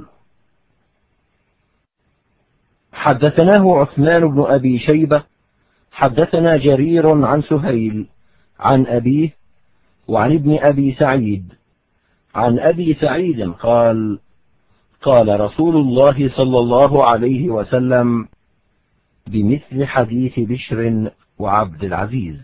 حدثناه عثمان بن أبي شيبة حدثنا جرير عن سهيل عن أبيه وعن ابن أبي سعيد عن أبي سعيد قال قال رسول الله صلى الله عليه وسلم بمثل حديث بشر وعبد العزيز.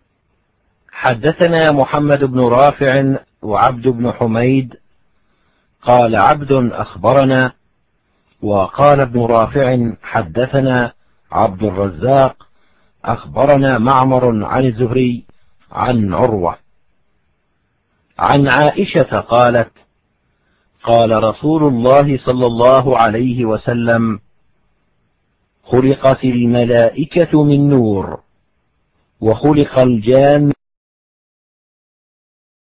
حدثنا محمد بن رافع وعبد بن حميد قال عبد أخبرنا، وقال ابن رافع حدثنا عبد الرزاق أخبرنا معمر عن الزهري عن عروة عن عائشة قالت: قال رسول الله صلى الله عليه وسلم: خلقت الملائكة من نور، وخلق الجان